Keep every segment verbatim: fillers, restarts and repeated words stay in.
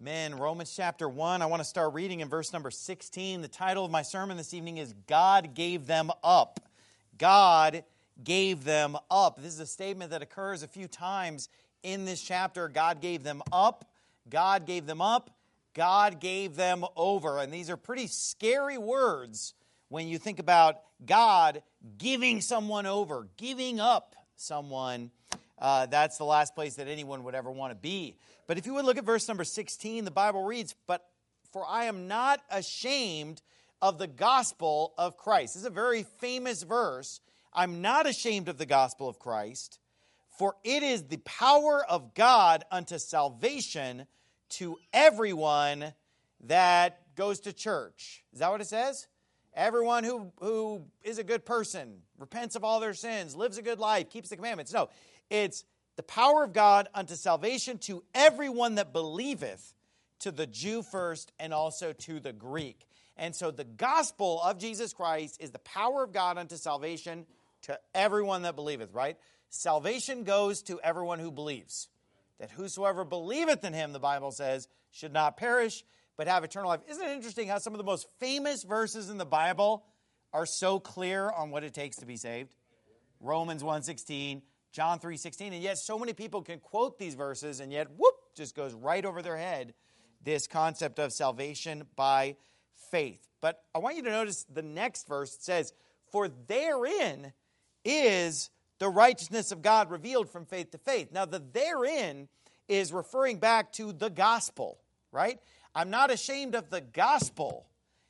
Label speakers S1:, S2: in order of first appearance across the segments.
S1: Amen. Romans chapter one. I want to start reading in verse number sixteen. The title of my sermon this evening is God Gave Them Up. God gave them up. This is a statement that occurs a few times in this chapter. God gave them up. God gave them up. God gave them over. And these are pretty scary words when you think about God giving someone over, giving up someone. Uh, that's the last place that anyone would ever want to be. But if you would look at verse number sixteen, the Bible reads, "But for I am not ashamed of the gospel of Christ." This is a very famous verse. I'm not ashamed of the gospel of Christ, for it is the power of God unto salvation to everyone that goes to church. Is that what it says? Everyone who, who is a good person, repents of all their sins, lives a good life, keeps the commandments. No, it's the power of God unto salvation to everyone that believeth, to the Jew first and also to the Greek. And so the gospel of Jesus Christ is the power of God unto salvation to everyone that believeth, right? Salvation goes to everyone who believes. That whosoever believeth in him, the Bible says, should not perish, but have eternal life. Isn't it interesting how some of the most famous verses in the Bible are so clear on what it takes to be saved? Romans one sixteen, John three sixteen, and yet so many people can quote these verses, and yet, whoop, just goes right over their head, this concept of salvation by faith. But I want you to notice the next verse. It says, "For therein is the righteousness of God revealed from faith to faith." Now, the therein is referring back to the gospel, right? I'm not ashamed of the gospel.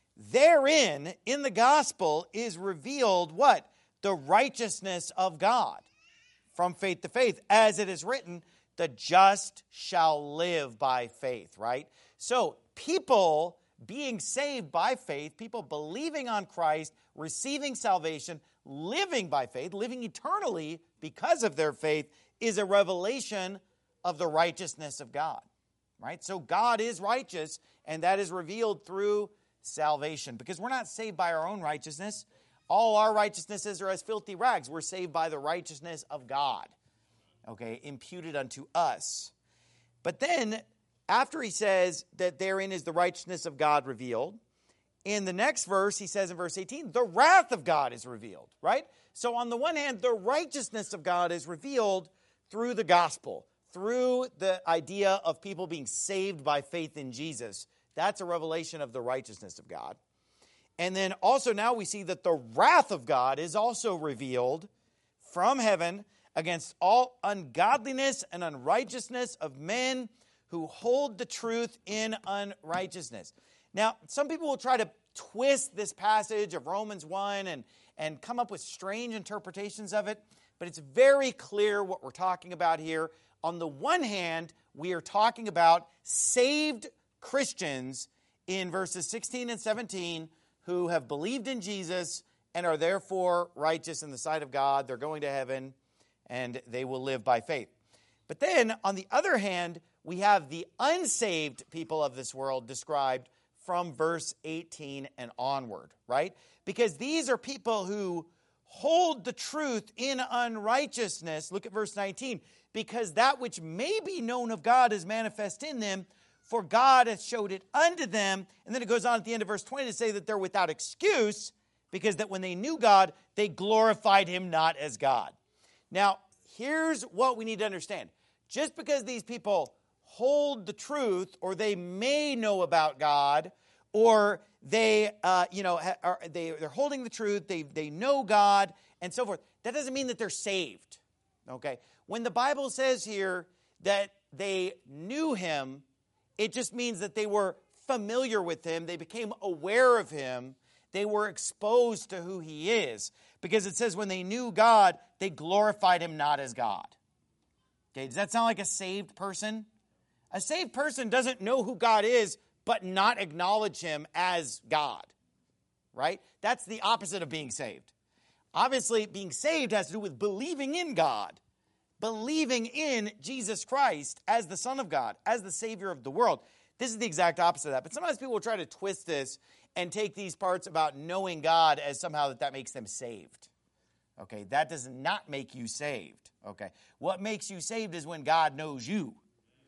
S1: Therein, in the gospel, is revealed what? The righteousness of God from faith to faith. As it is written, the just shall live by faith, right? So, people being saved by faith, people believing on Christ, receiving salvation, living by faith, living eternally because of their faith, is a revelation of the righteousness of God, right? So God is righteous, and that is revealed through salvation, because we're not saved by our own righteousness. All our righteousnesses are as filthy rags. We're saved by the righteousness of God, okay, imputed unto us. But then, after he says that therein is the righteousness of God revealed, in the next verse, he says in verse eighteen, the wrath of God is revealed, right? So on the one hand, the righteousness of God is revealed through the gospel, through the idea of people being saved by faith in Jesus. That's a revelation of the righteousness of God. And then also now we see that the wrath of God is also revealed from heaven against all ungodliness and unrighteousness of men who hold the truth in unrighteousness. Now, some people will try to twist this passage of Romans one and, and come up with strange interpretations of it, but it's very clear what we're talking about here. On the one hand, we are talking about saved Christians in verses sixteen and seventeen who have believed in Jesus and are therefore righteous in the sight of God. They're going to heaven, and they will live by faith. But then, on the other hand, we have the unsaved people of this world described from verse eighteen and onward, right? Because these are people who hold the truth in unrighteousness. Look at verse nineteen. Because that which may be known of God is manifest in them, for God hath showed it unto them. And then it goes on at the end of verse twenty to say that they're without excuse, because that when they knew God, they glorified him not as God. Now, here's what we need to understand. Just because these people hold the truth, or they may know about God, or they, uh, you know, are, they, they're holding the truth, they, they know God, and so forth, that doesn't mean that they're saved, okay? When the Bible says here that they knew him, it just means that they were familiar with him, they became aware of him, they were exposed to who he is, because it says when they knew God, they glorified him not as God. Okay, does that sound like a saved person? A saved person doesn't know who God is, but not acknowledge him as God, right? That's the opposite of being saved. Obviously, being saved has to do with believing in God, believing in Jesus Christ as the Son of God, as the Savior of the world. This is the exact opposite of that. But sometimes people will try to twist this and take these parts about knowing God as somehow that that makes them saved. Okay, that does not make you saved. Okay, what makes you saved is when God knows you.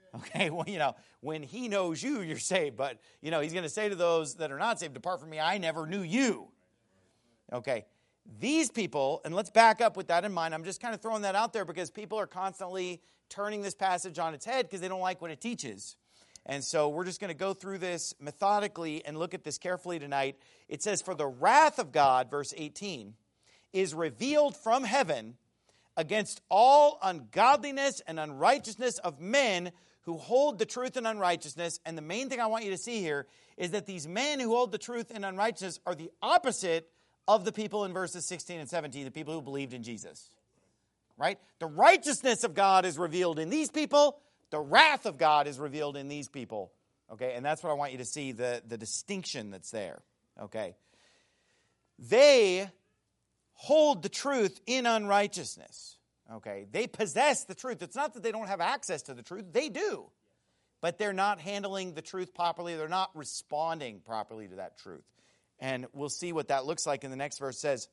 S1: Okay, well, you know, when he knows you, you're saved. But, you know, he's going to say to those that are not saved, depart from me, I never knew you. Okay, these people, and let's back up with that in mind. I'm just kind of throwing that out there because people are constantly turning this passage on its head because they don't like what it teaches. And so we're just going to go through this methodically and look at this carefully tonight. It says, for the wrath of God, verse eighteen, is revealed from heaven against all ungodliness and unrighteousness of men who hold the truth in unrighteousness. And the main thing I want you to see here is that these men who hold the truth in unrighteousness are the opposite of the people in verses sixteen and seventeen, the people who believed in Jesus. Right? The righteousness of God is revealed in these people. The wrath of God is revealed in these people. Okay? And that's what I want you to see, the, the distinction that's there. Okay? They hold the truth in unrighteousness. Okay? They possess the truth. It's not that they don't have access to the truth. They do. But they're not handling the truth properly. They're not responding properly to that truth. And we'll see what that looks like in the next verse. It says,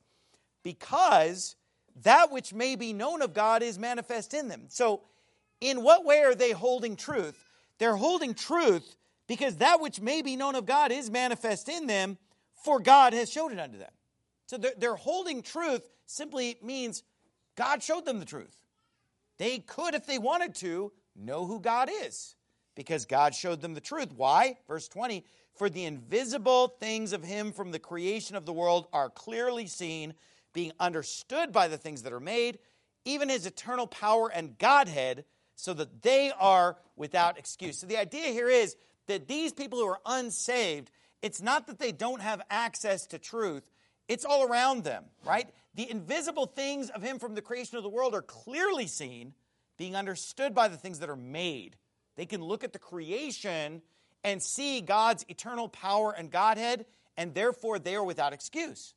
S1: because that which may be known of God is manifest in them. So, in what way are they holding truth? They're holding truth because that which may be known of God is manifest in them, for God has showed it unto them. So they're, they're holding truth simply means God showed them the truth. They could, if they wanted to, know who God is because God showed them the truth. Why? Verse twenty, for the invisible things of him from the creation of the world are clearly seen, being understood by the things that are made, even his eternal power and Godhead, so that they are without excuse. So the idea here is that these people who are unsaved, it's not that they don't have access to truth. It's all around them, right? The invisible things of him from the creation of the world are clearly seen, being understood by the things that are made. They can look at the creation and see God's eternal power and Godhead, and therefore they are without excuse.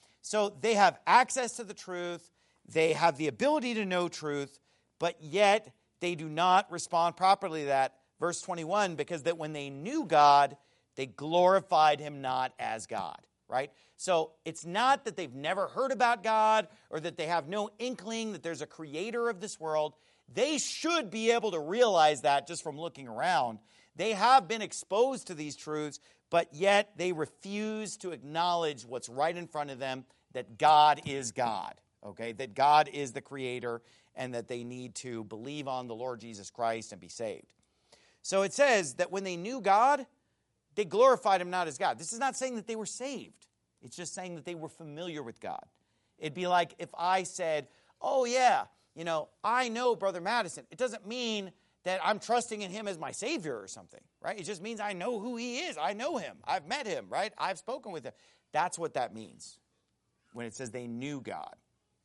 S1: So they have access to the truth. They have the ability to know truth, but yet they do not respond properly to that. Verse twenty-one, because that when they knew God, they glorified him not as God, right? So it's not that they've never heard about God or that they have no inkling that there's a creator of this world. They should be able to realize that just from looking around. They have been exposed to these truths, but yet they refuse to acknowledge what's right in front of them, that God is God, okay? That God is the creator and that they need to believe on the Lord Jesus Christ and be saved. So it says that when they knew God, they glorified him not as God. This is not saying that they were saved. It's just saying that they were familiar with God. It'd be like if I said, oh yeah, you know, I know Brother Madison. It doesn't mean that I'm trusting in him as my Savior or something, right? It just means I know who he is. I know him. I've met him, right? I've spoken with him. That's what that means when it says they knew God.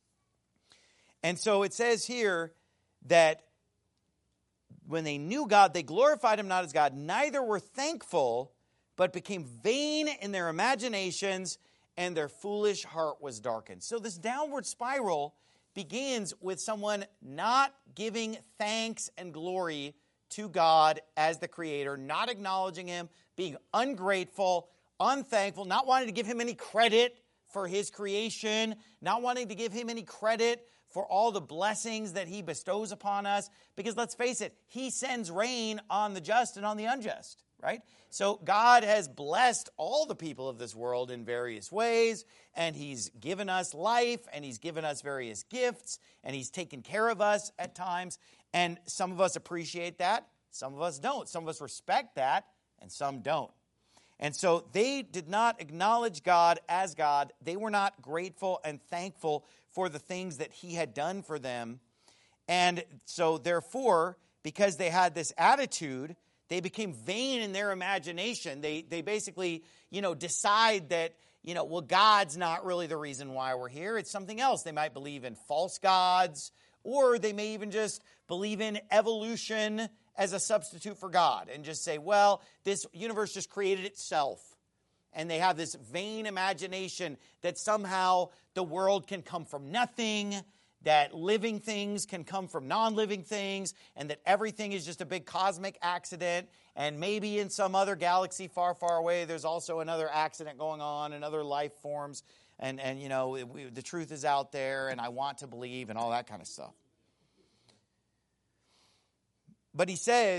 S1: And so it says here that when they knew God, they glorified him not as God, neither were thankful, but became vain in their imaginations, and their foolish heart was darkened. So this downward spiral begins with someone not giving thanks and glory to God as the creator, not acknowledging him, being ungrateful, unthankful, not wanting to give him any credit for his creation, not wanting to give him any credit for all the blessings that he bestows upon us. Because let's face it, he sends rain on the just and on the unjust, right? So God has blessed all the people of this world in various ways, and he's given us life, and he's given us various gifts, and he's taken care of us at times. And some of us appreciate that, some of us don't. Some of us respect that, and some don't. And so they did not acknowledge God as God. They were not grateful and thankful for the things that he had done for them. And so therefore, because they had this attitude, they became vain in their imagination. They they basically, you know, decide that, you know, well, God's not really the reason why we're here. It's something else. They might believe in false gods, or they may even just believe in evolution as a substitute for God and just say, well, this universe just created itself. And they have this vain imagination that somehow the world can come from nothing, that living things can come from non-living things, and that everything is just a big cosmic accident, and maybe in some other galaxy far, far away, there's also another accident going on, and other life forms, and, and you know, we, the truth is out there, and I want to believe, and all that kind of stuff. But he says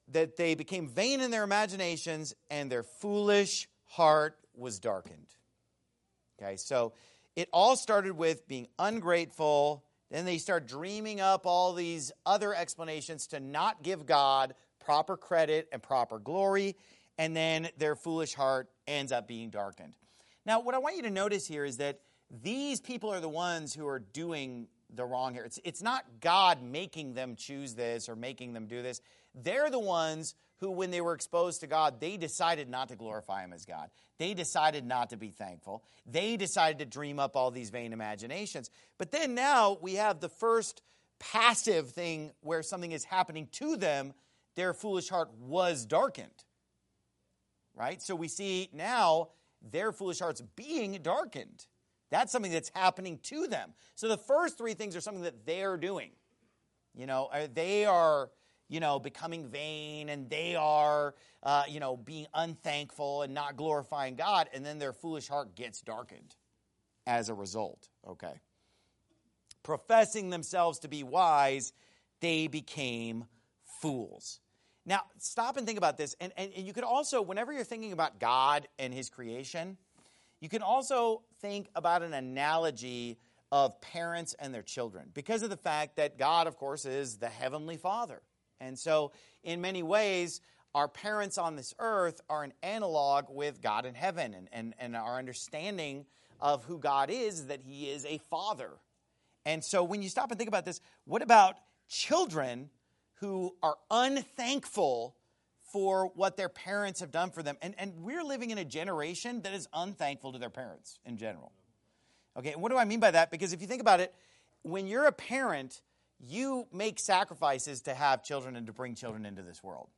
S1: that they became vain in their imaginations, and their foolish heart was darkened. Okay, so it all started with being ungrateful. Then they start dreaming up all these other explanations to not give God proper credit and proper glory. And then their foolish heart ends up being darkened. Now, what I want you to notice here is that these people are the ones who are doing the wrong here. It's, it's not God making them choose this or making them do this. They're the ones who, when they were exposed to God, they decided not to glorify him as God. They decided not to be thankful. They decided to dream up all these vain imaginations. But then now we have the first passive thing where something is happening to them. Their foolish heart was darkened. Right? So we see now their foolish hearts being darkened. That's something that's happening to them. So the first three things are something that they're doing. You know, they are, you know, becoming vain, and they are, uh, you know, being unthankful and not glorifying God, and then their foolish heart gets darkened as a result. Okay. Professing themselves to be wise, they became fools. Now, stop and think about this. And, and, and you could also, whenever you're thinking about God and his creation, you can also think about an analogy of parents and their children, because of the fact that God, of course, is the heavenly Father. And so, in many ways, our parents on this earth are an analog with God in heaven. And, and, and our understanding of who God is, is that he is a father. And so, when you stop and think about this, what about children who are unthankful for what their parents have done for them? And, and we're living in a generation that is unthankful to their parents in general. Okay, and what do I mean by that? Because if you think about it, when you're a parent, you make sacrifices to have children and to bring children into this world.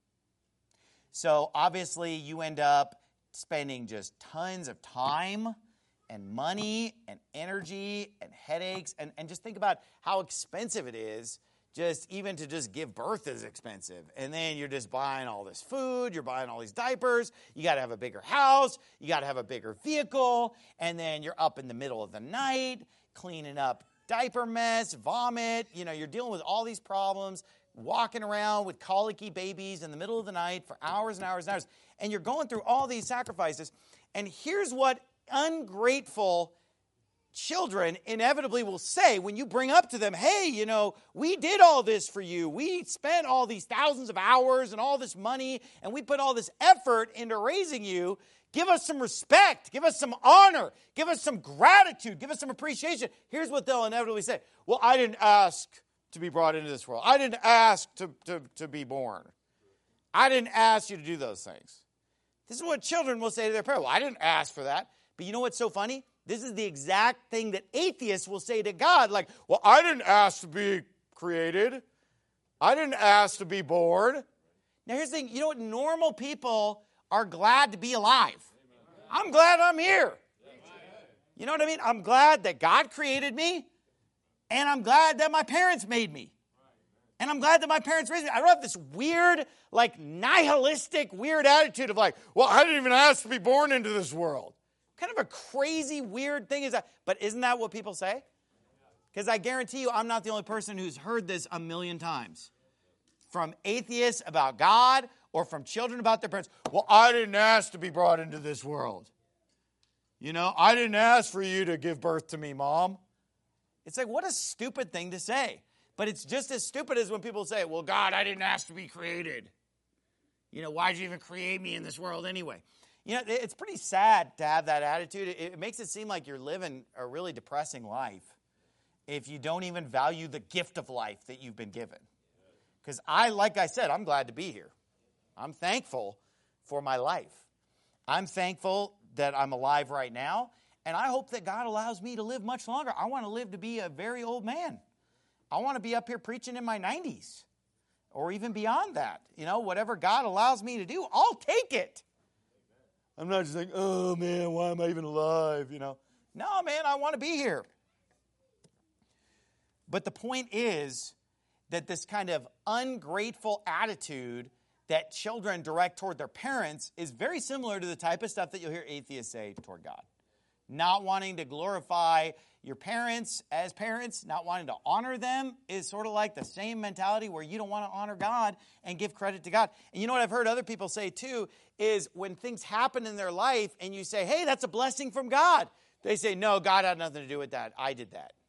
S1: So obviously you end up spending just tons of time and money and energy and headaches. And, and just think about how expensive it is. Just even to just give birth is expensive. And then you're just buying all this food, you're buying all these diapers, you got to have a bigger house, you got to have a bigger vehicle, and then you're up in the middle of the night cleaning up diaper mess, vomit, you know, you're dealing with all these problems, walking around with colicky babies in the middle of the night for hours and hours and hours, and you're going through all these sacrifices. And here's what ungrateful children inevitably will say when you bring up to them, hey, you know, we did all this for you. We spent all these thousands of hours and all this money, and we put all this effort into raising you. Give us some respect. Give us some honor. Give us some gratitude. Give us some appreciation. Here's what they'll inevitably say. Well, I didn't ask to be brought into this world. I didn't ask to, to, to be born. I didn't ask you to do those things. This is what children will say to their parents. Well, I didn't ask for that. But you know what's so funny? This is the exact thing that atheists will say to God, like, well, I didn't ask to be created. I didn't ask to be born. Now, here's the thing. You know what? Normal people are glad to be alive. I'm glad I'm here. You know what I mean? I'm glad that God created me, and I'm glad that my parents made me. And I'm glad that my parents raised me. I don't have this weird, like, nihilistic, weird attitude of like, well, I didn't even ask to be born into this world. Kind of a crazy, weird thing is that, but isn't that what people say? Because I guarantee you, I'm not the only person who's heard this a million times. From atheists about God, or from children about their parents. Well, I didn't ask to be brought into this world. You know, I didn't ask for you to give birth to me, Mom. It's like, what a stupid thing to say. But it's just as stupid as when people say, well, God, I didn't ask to be created. You know, why'd you even create me in this world anyway? You know, it's pretty sad to have that attitude. It makes it seem like you're living a really depressing life if you don't even value the gift of life that you've been given. Because I, like I said, I'm glad to be here. I'm thankful for my life. I'm thankful that I'm alive right now, and I hope that God allows me to live much longer. I want to live to be a very old man. I want to be up here preaching in my nineties or even beyond that. You know, whatever God allows me to do, I'll take it. I'm not just like, oh, man, why am I even alive? You know, no, man, I want to be here. But the point is that this kind of ungrateful attitude that children direct toward their parents is very similar to the type of stuff that you'll hear atheists say toward God. not wanting to glorify your parents as parents, not wanting to honor them is sort of like the same mentality where you don't want to honor God and give credit to God. And you know what I've heard other people say too is when things happen in their life and you say, hey, that's a blessing from God. They say, no, God had nothing to do with that. I did that.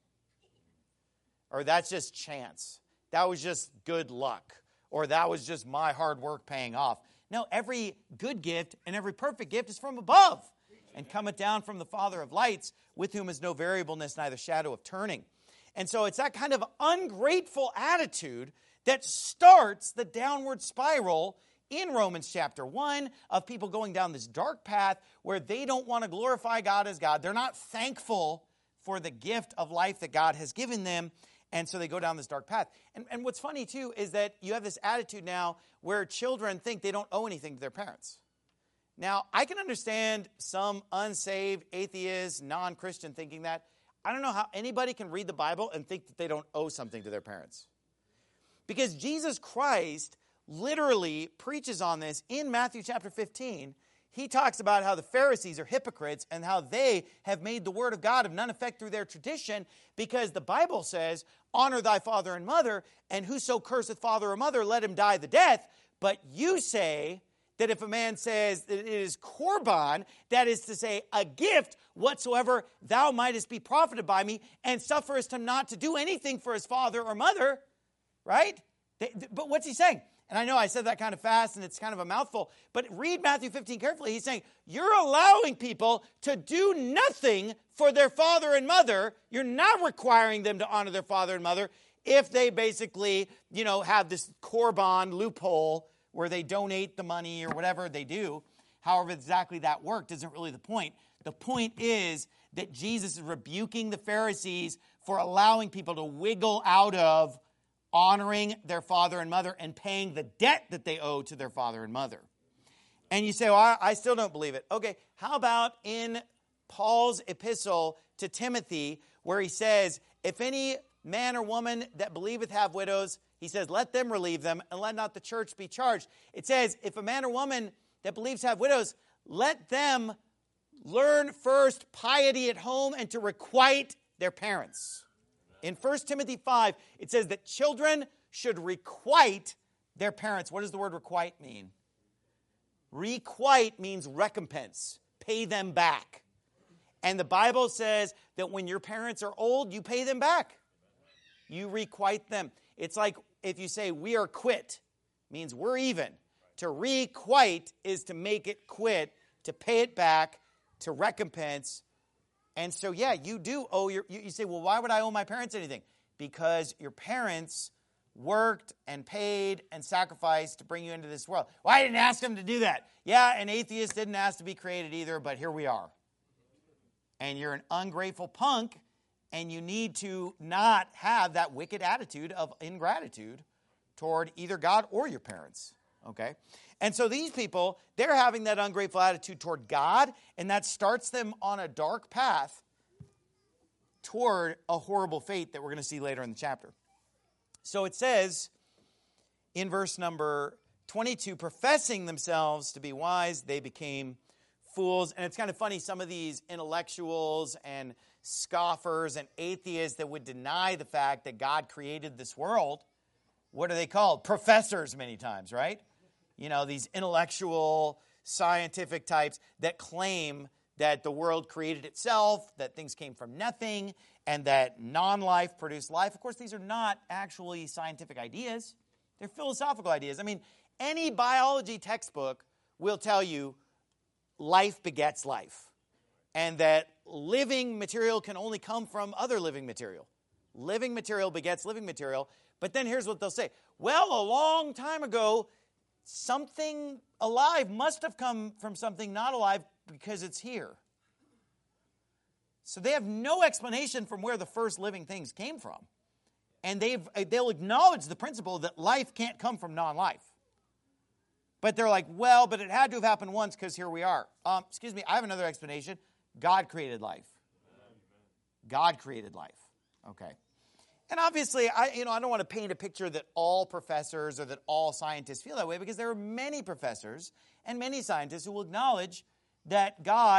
S1: Or that's just chance. That was just good luck. Or that was just my hard work paying off. No, every good gift and every perfect gift is from above and cometh down from the Father of lights, with whom is no variableness, neither shadow of turning. And so it's that kind of ungrateful attitude that starts the downward spiral in Romans chapter one of people going down this dark path where they don't want to glorify God as God. They're not thankful for the gift of life that God has given them. And so they go down this dark path. And, and what's funny, too, is that you have this attitude now where children think they don't owe anything to their parents. Now, I can understand some unsaved, atheist, non-Christian thinking that. I don't know how anybody can read the Bible and think that they don't owe something to their parents. Because Jesus Christ literally preaches on this in Matthew chapter fifteen. He talks about how the Pharisees are hypocrites and how they have made the word of God of none effect through their tradition, because the Bible says, honor thy father and mother, and whoso curseth father or mother, let him die the death. But you say that if a man says that it is korban, that is to say a gift whatsoever thou mightest be profited by me, and sufferest him not to do anything for his father or mother, right? But what's he saying? And I know I said that kind of fast and it's kind of a mouthful, but read Matthew fifteen carefully. He's saying, you're allowing people to do nothing for their father and mother. You're not requiring them to honor their father and mother if they basically, you know, have this korban loophole where they donate the money or whatever they do. However exactly that worked isn't really the point. The point is that Jesus is rebuking the Pharisees for allowing people to wiggle out of honoring their father and mother and paying the debt that they owe to their father and mother. And you say, well, I, I still don't believe it. Okay, how about in Paul's epistle to Timothy, where he says, if any man or woman that believeth have widows, he says, let them relieve them, and let not the church be charged. It says, if a man or woman that believes have widows, let them learn first piety at home and to requite their parents. In First Timothy five, it says that children should requite their parents. What does the word requite mean? Requite means recompense. Pay them back. And the Bible says that when your parents are old, you pay them back. You requite them. It's like if you say we are quit, means we're even. To requite is to make it quit, to pay it back, to recompense. And so, yeah, you do owe your, you, you say, well, why would I owe my parents anything? Because your parents worked and paid and sacrificed to bring you into this world. Well, I didn't ask them to do that. Yeah, an atheist didn't ask to be created either, but here we are. And you're an ungrateful punk, and you need to not have that wicked attitude of ingratitude toward either God or your parents. Okay? And so these people, they're having that ungrateful attitude toward God, and that starts them on a dark path toward a horrible fate that we're going to see later in the chapter. So it says in verse number twenty-two, professing themselves to be wise, they became fools. And it's kind of funny, some of these intellectuals and scoffers and atheists that would deny the fact that God created this world, what are they called? Professors many times, right? You know, these intellectual, scientific types that claim that the world created itself, that things came from nothing, and that non-life produced life. Of course, these are not actually scientific ideas. They're philosophical ideas. I mean, any biology textbook will tell you life begets life, and that living material can only come from other living material. Living material begets living material. But then here's what they'll say. Well, a long time ago, something alive must have come from something not alive because it's here. So they have no explanation from where the first living things came from. And they've, they'll acknowledge the principle that life can't come from non-life. But they're like, well, but it had to have happened once because here we are. Um, excuse me, I have another explanation. God created life. God created life. Okay. And obviously, I, you know, I don't want to paint a picture that all professors or that all scientists feel that way, because there are many professors and many scientists who will acknowledge that God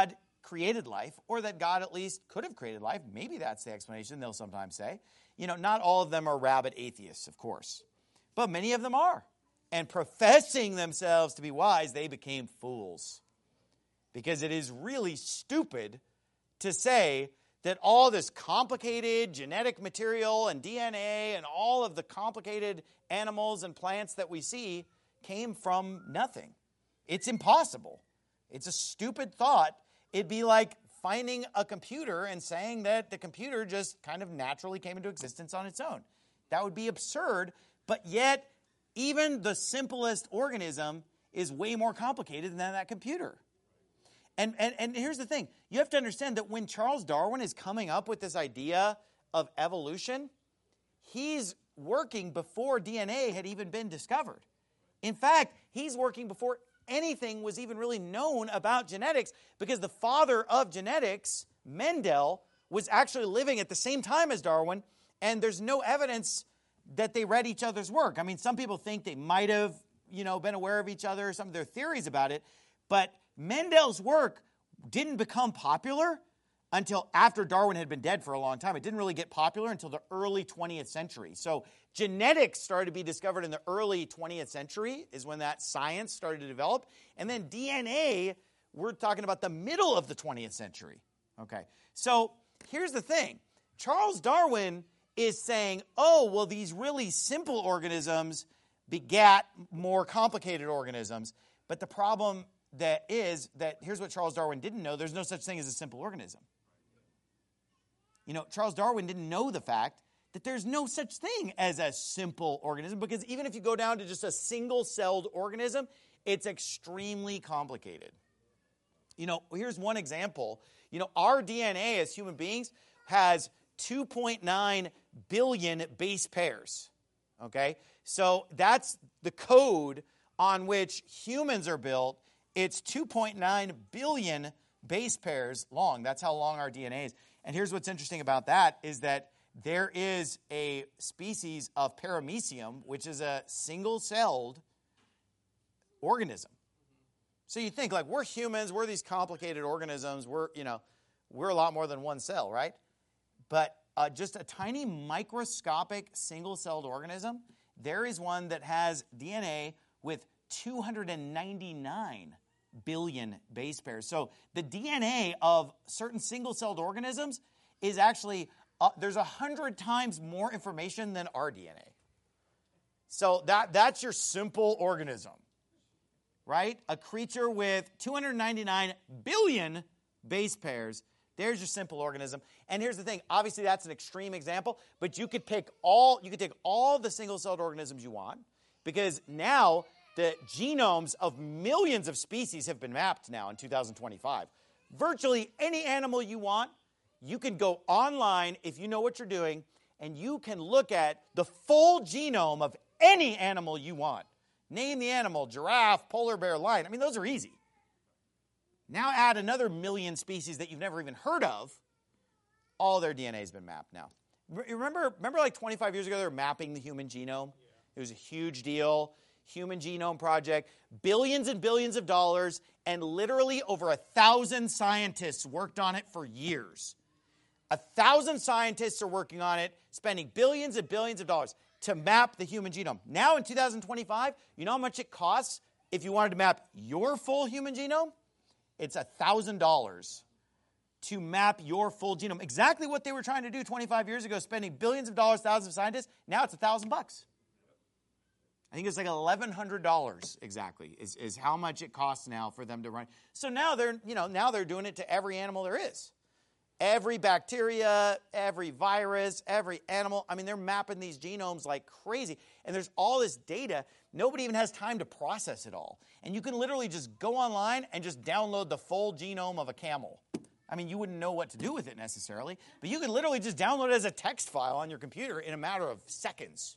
S1: created life, or that God at least could have created life. Maybe that's the explanation, they'll sometimes say. You know, not all of them are rabid atheists, of course, but many of them are. And professing themselves to be wise, they became fools. Because it is really stupid to say that all this complicated genetic material and D N A and all of the complicated animals and plants that we see came from nothing. It's impossible. It's a stupid thought. It'd be like finding a computer and saying that the computer just kind of naturally came into existence on its own. That would be absurd, but yet even the simplest organism is way more complicated than that computer. And, and, and here's the thing. You have to understand that when Charles Darwin is coming up with this idea of evolution, he's working before D N A had even been discovered. In fact, he's working before anything was even really known about genetics, because the father of genetics, Mendel, was actually living at the same time as Darwin, and there's no evidence that they read each other's work. I mean, some people think they might have, you know, been aware of each other, some of their theories about it, but Mendel's work didn't become popular until after Darwin had been dead for a long time. It didn't really get popular until the early twentieth century. So genetics started to be discovered in the early twentieth century is when that science started to develop. And then D N A, we're talking about the middle of the twentieth century. Okay, so here's the thing. Charles Darwin is saying, oh, well, these really simple organisms begat more complicated organisms. But the problem that is that here's what Charles Darwin didn't know. There's no such thing as a simple organism. You know, Charles Darwin didn't know the fact that there's no such thing as a simple organism, because even if you go down to just a single-celled organism, it's extremely complicated. You know, here's one example. You know, our D N A as human beings has two point nine billion base pairs, okay? So that's the code on which humans are built. It's two point nine billion base pairs long. That's how long our D N A is. And here's what's interesting about that is that there is a species of paramecium, which is a single-celled organism. So you think, like, we're humans, we're these complicated organisms, we're, you know, we're a lot more than one cell, right? But uh, just a tiny microscopic single-celled organism, there is one that has D N A with two hundred ninety-nine billion base pairs. So the D N A of certain single-celled organisms is actually, uh, there's one hundred times more information than our D N A. So that that's your simple organism, right? A creature with two hundred ninety-nine billion base pairs. There's your simple organism. And here's the thing. Obviously, that's an extreme example, but you could pick all, you could take all the single-celled organisms you want, because now the genomes of millions of species have been mapped now in two thousand twenty-five. Virtually any animal you want, you can go online if you know what you're doing, and you can look at the full genome of any animal you want. Name the animal: giraffe, polar bear, lion. I mean, those are easy. Now add another million species that you've never even heard of. All their D N A has been mapped now. Remember, remember like twenty-five years ago, they were mapping the human genome? It was a huge deal. Human Genome Project, billions and billions of dollars, and literally over a thousand scientists worked on it for years. A thousand scientists are working on it, spending billions and billions of dollars to map the human genome. Now in two thousand twenty-five, you know how much it costs if you wanted to map your full human genome? It's one thousand dollars to map your full genome. Exactly what they were trying to do twenty-five years ago, spending billions of dollars, thousands of scientists. Now it's one thousand bucks. I think it's like eleven hundred dollars exactly is, is how much it costs now for them to run. So now they're, you know, now they're doing it to every animal there is. Every bacteria, every virus, every animal. I mean, they're mapping these genomes like crazy. And there's all this data. Nobody even has time to process it all. And you can literally just go online and just download the full genome of a camel. I mean, you wouldn't know what to do with it necessarily, but you can literally just download it as a text file on your computer in a matter of seconds.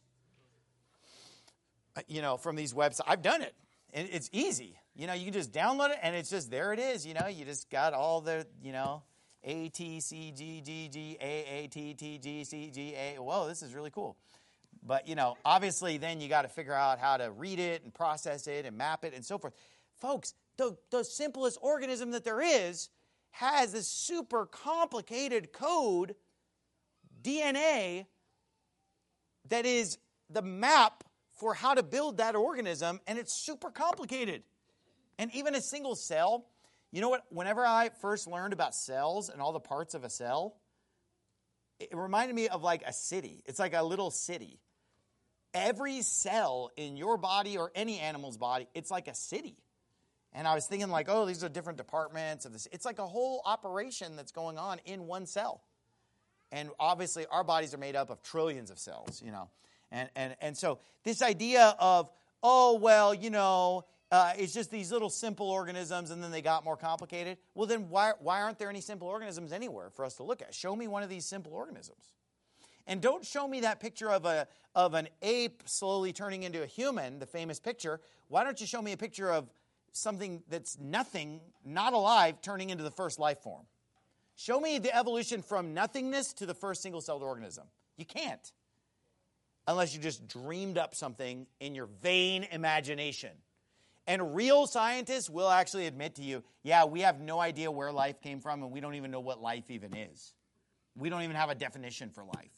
S1: You know, from these websites. I've done it. And it's easy. You know, you can just download it, and it's just, there it is. You know, you just got all the, you know, A, T, C, G, G, G, A, A, T, T, G, C, G, A. Whoa, this is really cool. But, you know, obviously then you got to figure out how to read it and process it and map it and so forth. Folks, the, the simplest organism that there is has this super complicated code, D N A, that is the map for how to build that organism, and it's super complicated. And even a single cell, you know what? Whenever I first learned about cells and all the parts of a cell, it reminded me of like a city. It's like a little city. Every cell in your body or any animal's body, it's like a city. And I was thinking like, oh, these are different departments of this. It's like a whole operation that's going on in one cell. And obviously our bodies are made up of trillions of cells, you know. And and and so this idea of, oh, well, you know, uh, it's just these little simple organisms and then they got more complicated. Well, then why why aren't there any simple organisms anywhere for us to look at? Show me one of these simple organisms. And don't show me that picture of a of an ape slowly turning into a human, the famous picture. Why don't you show me a picture of something that's nothing, not alive, turning into the first life form? Show me the evolution from nothingness to the first single-celled organism. You can't. Unless you just dreamed up something in your vain imagination. And real scientists will actually admit to you, yeah, we have no idea where life came from, and we don't even know what life even is. We don't even have a definition for life.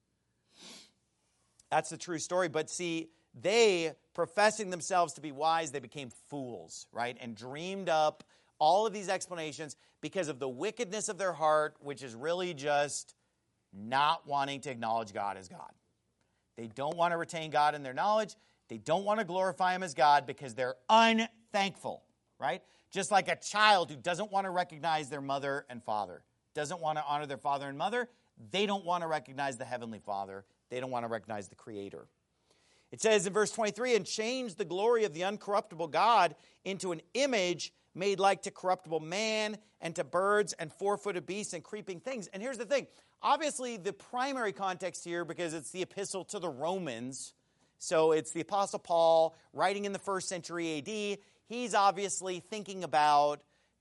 S1: That's the true story. But see, they, professing themselves to be wise, they became fools, right? And dreamed up all of these explanations because of the wickedness of their heart, which is really just not wanting to acknowledge God as God. They don't want to retain God in their knowledge. They don't want to glorify Him as God because they're unthankful, right? Just like a child who doesn't want to recognize their mother and father, doesn't want to honor their father and mother, they don't want to recognize the Heavenly Father. They don't want to recognize the Creator. It says in verse twenty-three, and changed the glory of the uncorruptible God into an image made like to corruptible man and to birds and four-footed beasts and creeping things. And here's the thing. Obviously, the primary context here, because it's the epistle to the Romans, so it's the Apostle Paul writing in the first century A D. He's obviously thinking about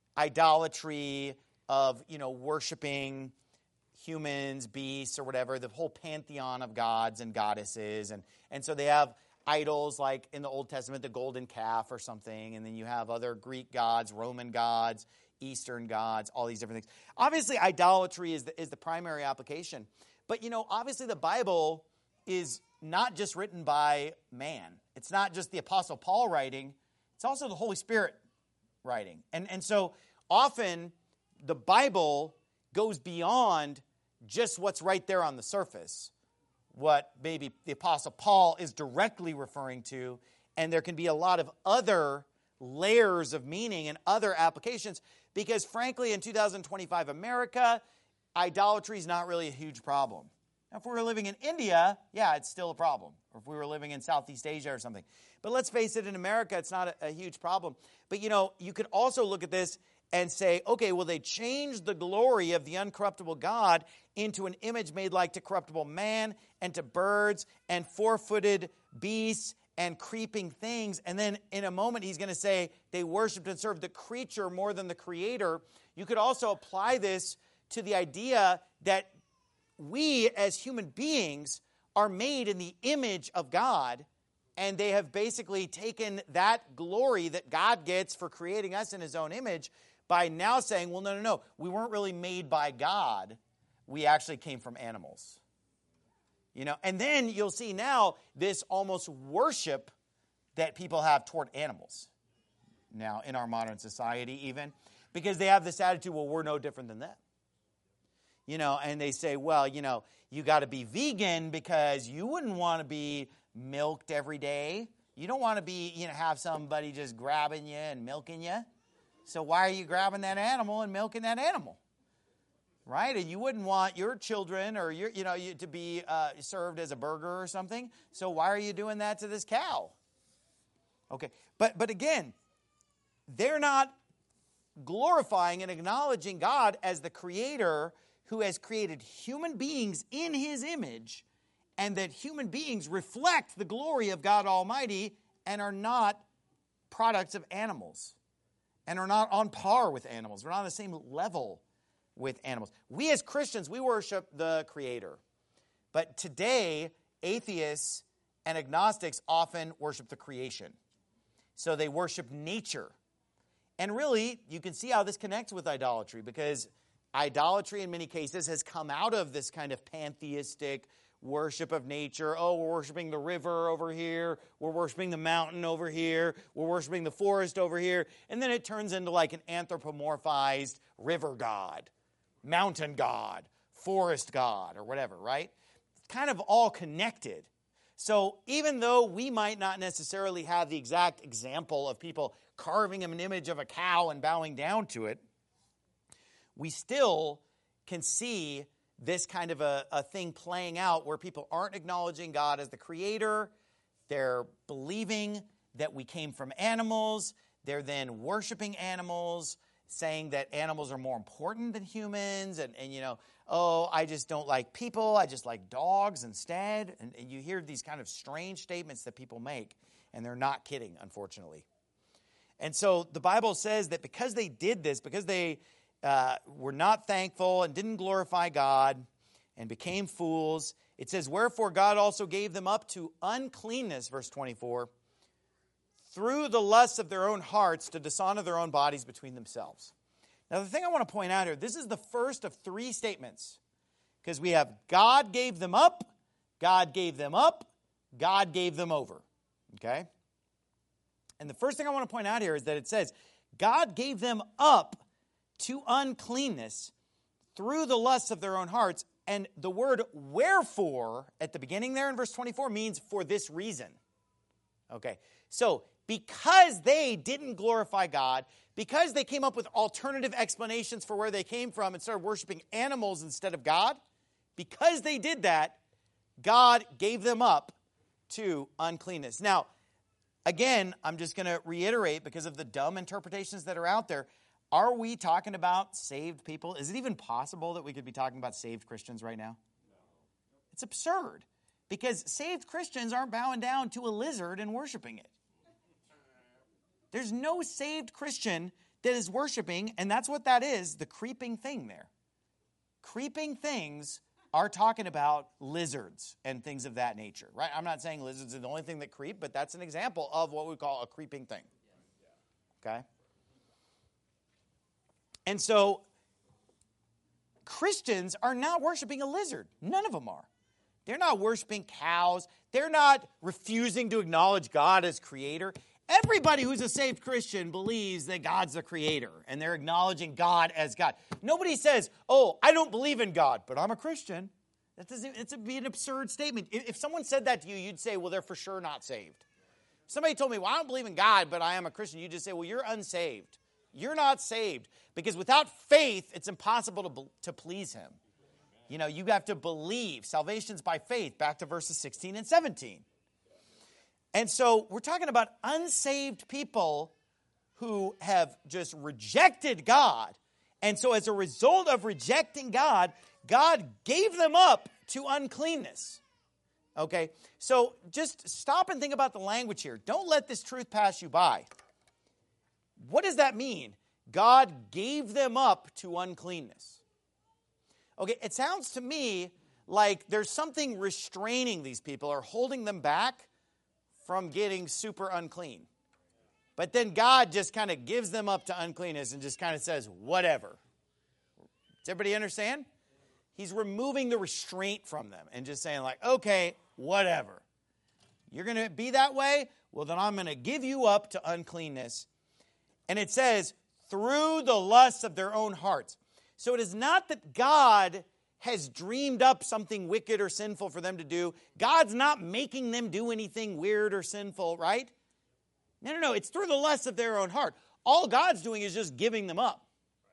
S1: idolatry of, you know, worshiping humans, beasts, or whatever, the whole pantheon of gods and goddesses. And, and so they have idols like in the Old Testament, the golden calf or something. And then you have other Greek gods, Roman gods, Eastern gods, all these different things. Obviously, idolatry is the, is the primary application. But, you know, obviously the Bible is not just written by man. It's not just the Apostle Paul writing. It's also the Holy Spirit writing. And, and so often the Bible goes beyond just what's right there on the surface, what maybe the Apostle Paul is directly referring to, and there can be a lot of other layers of meaning and other applications, because frankly, in two thousand twenty-five America, idolatry is not really a huge problem. Now, if we were living in India, yeah, it's still a problem. Or if we were living in Southeast Asia or something. But let's face it, in America, it's not a, a huge problem. But, you know, you could also look at this and say, okay, well, they changed the glory of the uncorruptible God into an image made like to corruptible man and to birds and four-footed beasts and creeping things. And then in a moment, he's going to say they worshiped and served the creature more than the creator. You could also apply this to the idea that we as human beings are made in the image of God, and they have basically taken that glory that God gets for creating us in His own image by now saying, well, no, no, no, we weren't really made by God. We actually came from animals. You know, and then you'll see now this almost worship that people have toward animals now in our modern society even, because they have this attitude, well, we're no different than them. You know, and they say, well, you know, you got to be vegan because you wouldn't want to be milked every day. You don't want to be, you know, have somebody just grabbing you and milking you. So why are you grabbing that animal and milking that animal? Right? And you wouldn't want your children or your, you know, you, to be uh, served as a burger or something. So why are you doing that to this cow? Okay. But but again, they're not glorifying and acknowledging God as the creator who has created human beings in His image, and that human beings reflect the glory of God Almighty and are not products of animals and are not on par with animals. We're not on the same level with animals. We as Christians, we worship the Creator. But today, atheists and agnostics often worship the creation. So they worship nature. And really, you can see how this connects with idolatry, because idolatry in many cases has come out of this kind of pantheistic worship of nature. Oh, we're worshiping the river over here. We're worshiping the mountain over here. We're worshiping the forest over here. And then it turns into like an anthropomorphized river god, mountain god, forest god, or whatever, right? It's kind of all connected. So even though we might not necessarily have the exact example of people carving an image of a cow and bowing down to it, we still can see this kind of a, a thing playing out where people aren't acknowledging God as the creator. They're believing that we came from animals. They're then worshiping animals, saying that animals are more important than humans. And, and you know, oh, I just don't like people. I just like dogs instead. And, and you hear these kind of strange statements that people make, and they're not kidding, unfortunately. And so the Bible says that because they did this, because they Uh, were not thankful and didn't glorify God and became fools, it says, wherefore God also gave them up to uncleanness, verse twenty-four, through the lusts of their own hearts to dishonor their own bodies between themselves. Now the thing I want to point out here, this is the first of three statements, because we have God gave them up, God gave them up, God gave them over. Okay? And the first thing I want to point out here is that it says, God gave them up to uncleanness through the lusts of their own hearts. And the word wherefore at the beginning there in verse twenty-four means for this reason. Okay, so because they didn't glorify God, because they came up with alternative explanations for where they came from and started worshiping animals instead of God, because they did that, God gave them up to uncleanness. Now, again, I'm just going to reiterate because of the dumb interpretations that are out there. Are we talking about saved people? Is it even possible that we could be talking about saved Christians right now? No. It's absurd, because saved Christians aren't bowing down to a lizard and worshiping it. There's no saved Christian that is worshiping, and that's what that is, the creeping thing there. Creeping things are talking about lizards and things of that nature, right? I'm not saying lizards are the only thing that creep, but that's an example of what we call a creeping thing. Okay? And so Christians are not worshiping a lizard. None of them are. They're not worshiping cows. They're not refusing to acknowledge God as creator. Everybody who's a saved Christian believes that God's the creator, and they're acknowledging God as God. Nobody says, oh, I don't believe in God, but I'm a Christian. That doesn't, it's be an absurd statement. If someone said that to you, you'd say, well, they're for sure not saved. If somebody told me, well, I don't believe in God, but I am a Christian, you'd just say, well, you're unsaved. You're not saved, because without faith, it's impossible to, to please him. You know, you have to believe. Salvation's by faith, back to verses sixteen and seventeen. And so we're talking about unsaved people who have just rejected God. And so as a result of rejecting God, God gave them up to uncleanness. Okay, so just stop and think about the language here. Don't let this truth pass you by. What does that mean? God gave them up to uncleanness. Okay, it sounds to me like there's something restraining these people or holding them back from getting super unclean. But then God just kind of gives them up to uncleanness and just kind of says, whatever. Does everybody understand? He's removing the restraint from them and just saying like, okay, whatever. You're going to be that way? Well, then I'm going to give you up to uncleanness. And it says, through the lusts of their own hearts. So it is not that God has dreamed up something wicked or sinful for them to do. God's not making them do anything weird or sinful, right? No, no, no. It's through the lusts of their own heart. All God's doing is just giving them up,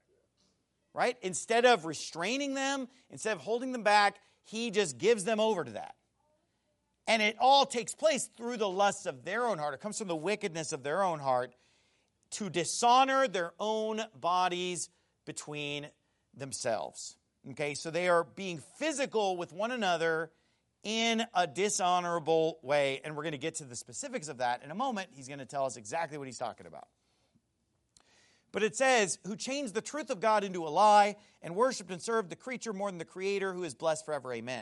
S1: right? Instead of restraining them, instead of holding them back, he just gives them over to that. And it all takes place through the lusts of their own heart. It comes from the wickedness of their own heart to dishonor their own bodies between themselves. Okay, so they are being physical with one another in a dishonorable way. And we're going to get to the specifics of that in a moment. He's going to tell us exactly what he's talking about. But it says, who changed the truth of God into a lie and worshiped and served the creature more than the Creator, who is blessed forever. Amen.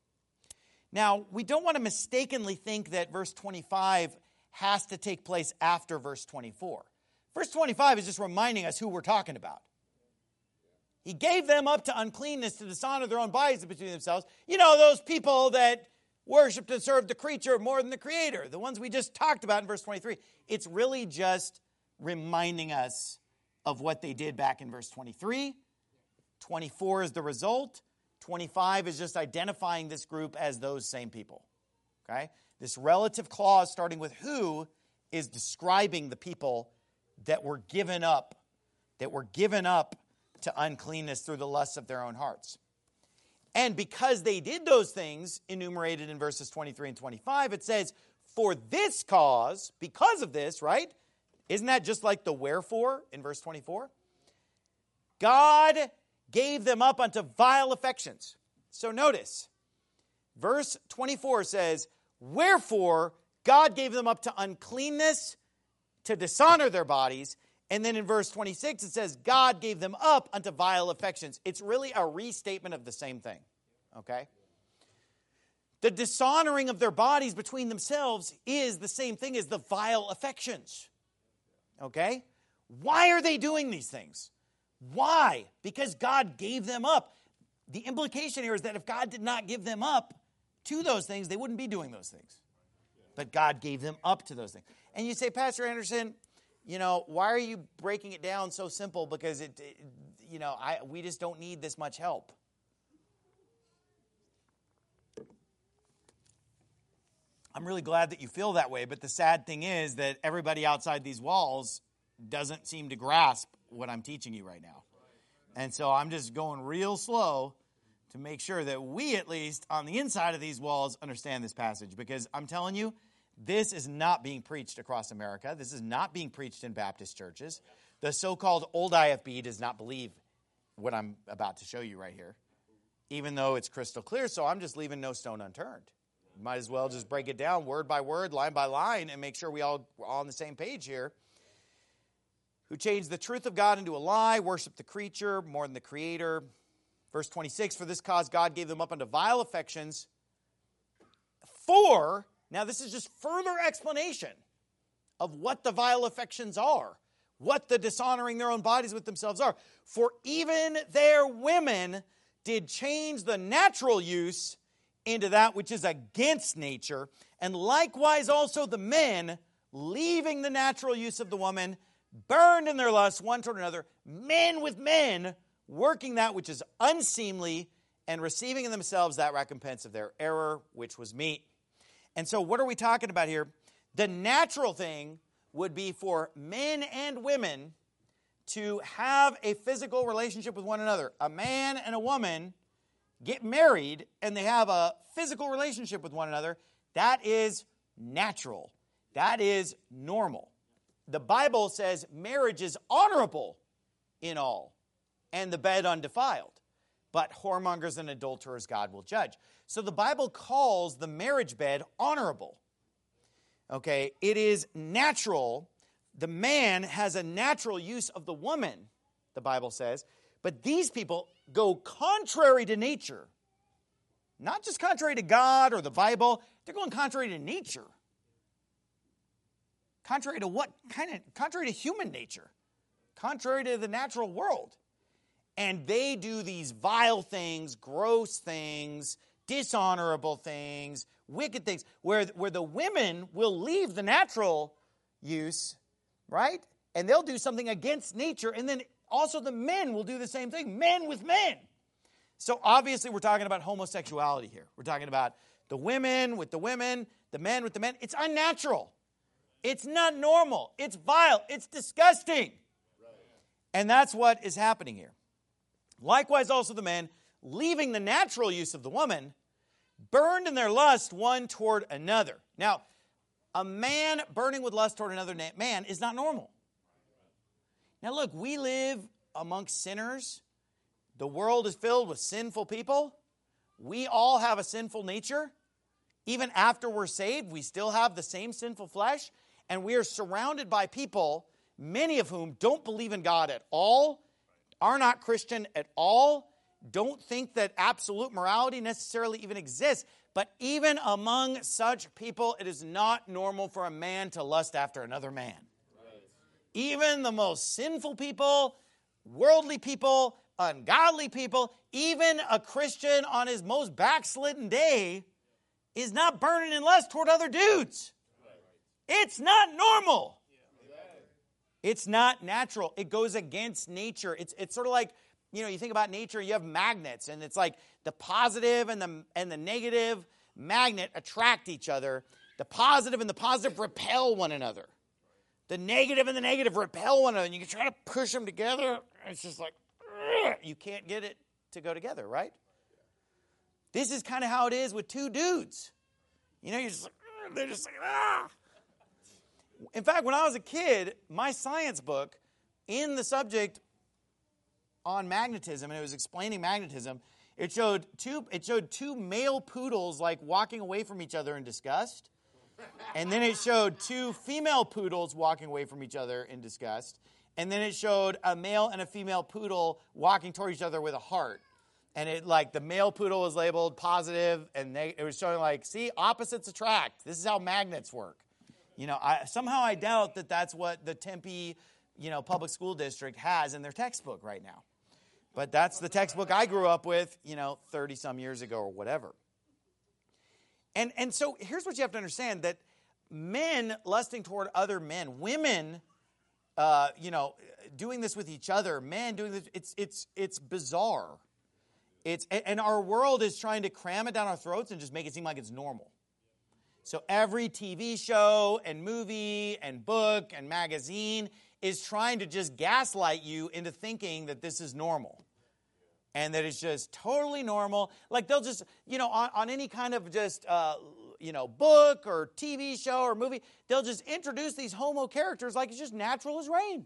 S1: Now, we don't want to mistakenly think that verse twenty-five has to take place after verse twenty-four. Verse twenty-five is just reminding us who we're talking about. He gave them up to uncleanness to dishonor their own bodies between themselves. You know, those people that worshiped and served the creature more than the creator, the ones we just talked about in verse twenty-three. It's really just reminding us of what they did back in verse twenty-three. twenty-four is the result. twenty-five is just identifying this group as those same people. Okay? This relative clause starting with who is describing the people that were given up, that were given up to uncleanness through the lusts of their own hearts. And because they did those things enumerated in verses twenty-three and twenty-five, it says, for this cause, because of this, right? Isn't that just like the wherefore in verse twenty-four? God gave them up unto vile affections. So notice, verse twenty-four says, wherefore God gave them up to uncleanness, to dishonor their bodies. And then in verse twenty-six, it says, God gave them up unto vile affections. It's really a restatement of the same thing, okay? The dishonoring of their bodies between themselves is the same thing as the vile affections, okay? Why are they doing these things? Why? Because God gave them up. The implication here is that if God did not give them up to those things, they wouldn't be doing those things. But God gave them up to those things. And you say, Pastor Anderson, you know, why are you breaking it down so simple? Because, it, it you know, I, we just don't need this much help. I'm really glad that you feel that way, but the sad thing is that everybody outside these walls doesn't seem to grasp what I'm teaching you right now. And so I'm just going real slow to make sure that we, at least, on the inside of these walls, understand this passage. Because I'm telling you, this is not being preached across America. This is not being preached in Baptist churches. The so-called old I F B does not believe what I'm about to show you right here, even though it's crystal clear. So I'm just leaving no stone unturned. Might as well just break it down word by word, line by line, and make sure we all we're all on the same page here. Who changed the truth of God into a lie, worshiped the creature more than the Creator. Verse twenty-six, for this cause God gave them up unto vile affections. For, now this is just further explanation of what the vile affections are, what the dishonoring their own bodies with themselves are. For even their women did change the natural use into that which is against nature, and likewise also the men, leaving the natural use of the woman, burned in their lusts one toward another, men with men, working that which is unseemly, and receiving in themselves that recompense of their error, which was meat. And so what are we talking about here? The natural thing would be for men and women to have a physical relationship with one another. A man and a woman get married and they have a physical relationship with one another. That is natural. That is normal. The Bible says marriage is honorable in all, and the bed undefiled. But whoremongers and adulterers God will judge. So the Bible calls the marriage bed honorable. Okay, it is natural. The man has a natural use of the woman, the Bible says. But these people go contrary to nature. Not just contrary to God or the Bible. They're going contrary to nature. Contrary to what? Kind of contrary to human nature. Contrary to the natural world. And they do these vile things, gross things, dishonorable things, wicked things, where, where the women will leave the natural use, right? And they'll do something against nature, and then also the men will do the same thing, men with men. So obviously we're talking about homosexuality here. We're talking about the women with the women, the men with the men. It's unnatural. It's not normal. It's vile. It's disgusting. And that's what is happening here. Likewise also the men, leaving the natural use of the woman, burned in their lust one toward another. Now, a man burning with lust toward another man is not normal. Now look, we live amongst sinners. The world is filled with sinful people. We all have a sinful nature. Even after we're saved, we still have the same sinful flesh. And we are surrounded by people, many of whom don't believe in God at all, are not Christian at all, don't think that absolute morality necessarily even exists. But even among such people, it is not normal for a man to lust after another man. Right. Even the most sinful people, worldly people, ungodly people, even a Christian on his most backslidden day is not burning in lust toward other dudes. It's not normal. It's not natural. It goes against nature. It's it's sort of like, you know, you think about nature, you have magnets, and it's like the positive and the and the negative magnet attract each other. The positive and the positive repel one another. The negative and the negative repel one another. And you can try to push them together, and it's just like, ugh, you can't get it to go together, right? This is kind of how it is with two dudes. You know, you're just like, ugh, they're just like, ah. In fact, when I was a kid, my science book in the subject on magnetism, and it was explaining magnetism, it showed two it showed two male poodles like walking away from each other in disgust. And then it showed two female poodles walking away from each other in disgust. And then it showed a male and a female poodle walking toward each other with a heart. And it like the male poodle was labeled positive, and they, it was showing like, see, opposites attract. This is how magnets work. You know, I, somehow I doubt that that's what the Tempe, you know, public school district has in their textbook right now. But that's the textbook I grew up with, you know, thirty-some years ago or whatever. And and so here's what you have to understand, that men lusting toward other men, women, uh, you know, doing this with each other, men doing this, it's it's it's bizarre. It's and our world is trying to cram it down our throats and just make it seem like it's normal. So every T V show and movie and book and magazine is trying to just gaslight you into thinking that this is normal. And that it's just totally normal. Like they'll just, you know, on, on any kind of just, uh, you know, book or T V show or movie, they'll just introduce these homo characters like it's just natural as rain.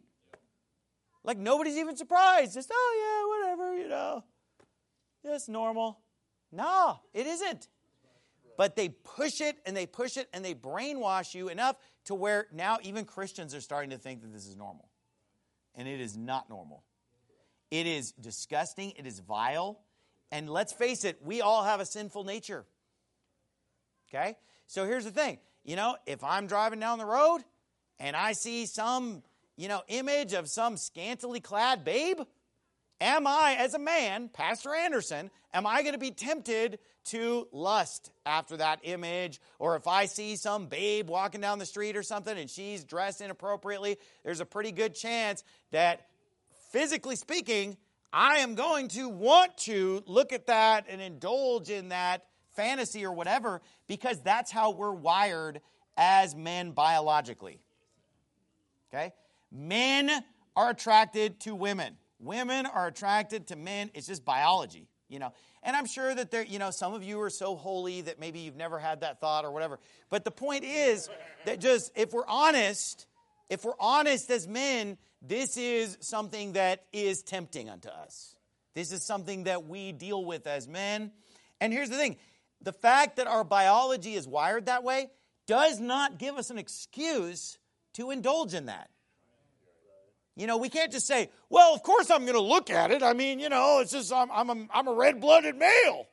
S1: Like nobody's even surprised. Just, oh yeah, whatever, you know. It's normal. No, it isn't. But they push it and they push it and they brainwash you enough to where now even Christians are starting to think that this is normal. And it is not normal. It is disgusting. It is vile. And let's face it, we all have a sinful nature. Okay? So here's the thing. You know, if I'm driving down the road and I see some, you know, image of some scantily clad babe, am I, as a man, Pastor Anderson, am I going to be tempted to lust after that image? Or if I see some babe walking down the street or something and she's dressed inappropriately, there's a pretty good chance that, physically speaking, I am going to want to look at that and indulge in that fantasy or whatever, because that's how we're wired as men biologically. Okay? Men are attracted to women. Women are attracted to men. It's just biology, you know. And I'm sure that there, you know, some of you are so holy that maybe you've never had that thought or whatever. But the point is that just, if we're honest, if we're honest as men, this is something that is tempting unto us. This is something that we deal with as men. And here's the thing. The fact that our biology is wired that way does not give us an excuse to indulge in that. You know, we can't just say, well, of course I'm going to look at it. I mean, you know, it's just, I'm, I'm, a, I'm a red-blooded male.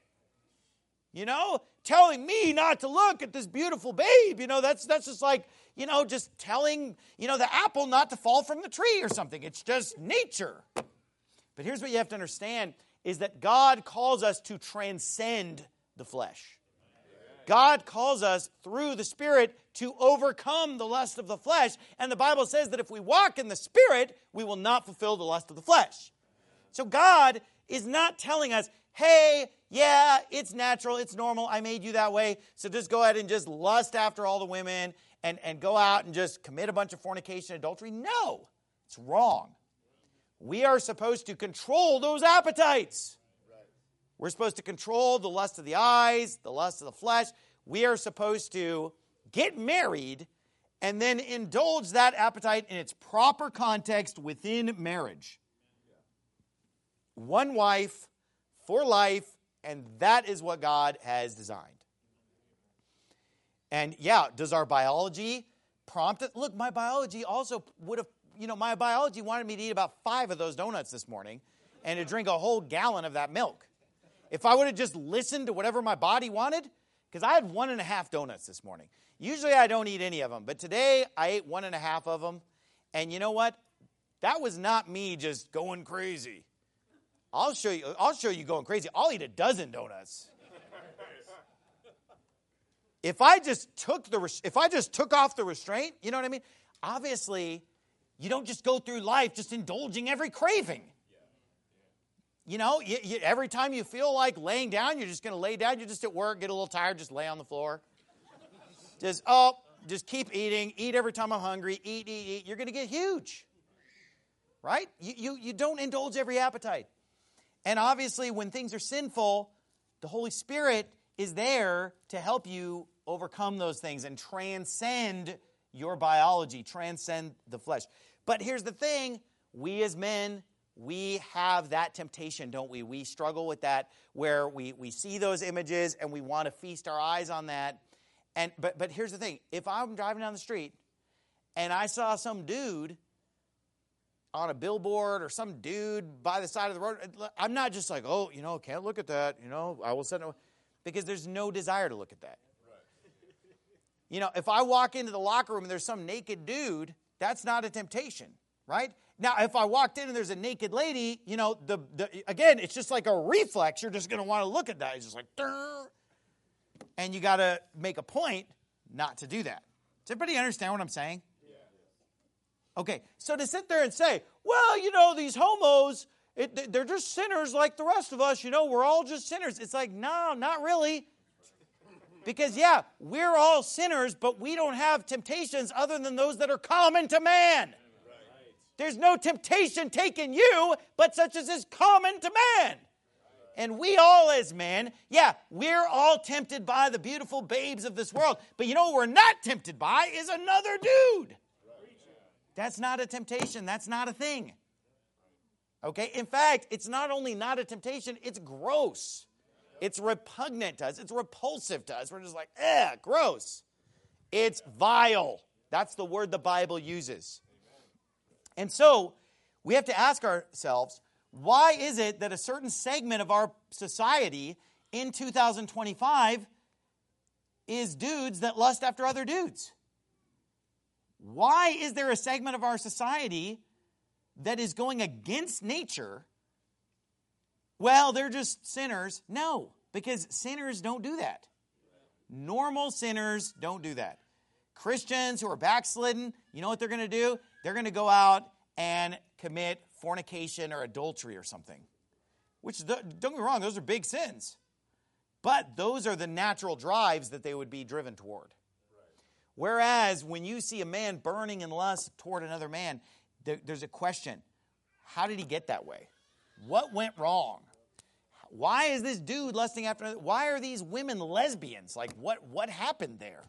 S1: You know, telling me not to look at this beautiful babe, you know, that's that's just like, you know, just telling, you know, the apple not to fall from the tree or something. It's just nature. But here's what you have to understand, is that God calls us to transcend the flesh. God calls us through the Spirit to overcome the lust of the flesh. And the Bible says that if we walk in the Spirit, we will not fulfill the lust of the flesh. So God is not telling us, hey, yeah, it's natural, it's normal, I made you that way, so just go ahead and just lust after all the women and, and go out and just commit a bunch of fornication and adultery. No, it's wrong. We are supposed to control those appetites. We're supposed to control the lust of the eyes, the lust of the flesh. We are supposed to get married and then indulge that appetite in its proper context within marriage. One wife for life, and that is what God has designed. And yeah, does our biology prompt it? Look, my biology also would have, you know, my biology wanted me to eat about five of those donuts this morning and to drink a whole gallon of that milk. If I would have just listened to whatever my body wanted, because I had one and a half donuts this morning. Usually I don't eat any of them, but today I ate one and a half of them. And you know what? That was not me just going crazy. I'll show you, I'll show you going crazy. I'll eat a dozen donuts. If I just took the if I just took off the restraint, you know what I mean? Obviously, you don't just go through life just indulging every craving. You know, you, you, every time you feel like laying down, you're just going to lay down. You're just at work, get a little tired, just lay on the floor. Just, oh, just keep eating. Eat every time I'm hungry. Eat, eat, eat. You're going to get huge. Right? You, you, you don't indulge every appetite. And obviously, when things are sinful, the Holy Spirit is there to help you overcome those things and transcend your biology, transcend the flesh. But here's the thing, we as men, we have that temptation, don't we? We struggle with that where we, we see those images and we want to feast our eyes on that. And but but here's the thing, if I'm driving down the street and I saw some dude on a billboard or some dude by the side of the road, I'm not just like, oh, you know, can't look at that, you know, I will send it. Because there's no desire to look at that. Right. You know, if I walk into the locker room and there's some naked dude, that's not a temptation, right? Now, if I walked in and there's a naked lady, you know, the, the again, it's just like a reflex. You're just going to want to look at that. It's just like, Durr. And you got to make a point not to do that. Does everybody understand what I'm saying? Yeah. Okay, so to sit there and say, well, you know, these homos, It, they're just sinners like the rest of us. You know, we're all just sinners. It's like, no, not really. Because, yeah, we're all sinners, but we don't have temptations other than those that are common to man. Right. There's no temptation taken you, but such as is common to man. And we all as men, yeah, we're all tempted by the beautiful babes of this world. But you know what we're not tempted by is another dude. That's not a temptation. That's not a thing. Okay, in fact, it's not only not a temptation, it's gross. It's repugnant to us. It's repulsive to us. We're just like, eh, gross. It's vile. That's the word the Bible uses. And so, we have to ask ourselves, why is it that a certain segment of our society in two thousand twenty-five is dudes that lust after other dudes? Why is there a segment of our society that is going against nature? Well, they're just sinners. No, because sinners don't do that. Normal sinners don't do that. Christians who are backslidden, you know what they're going to do? They're going to go out and commit fornication or adultery or something. Which, don't get me wrong, those are big sins. But those are the natural drives that they would be driven toward. Whereas when you see a man burning in lust toward another man, there's a question. How did he get that way? What went wrong? Why is this dude lusting after another? Why are these women lesbians? Like, what, what happened there?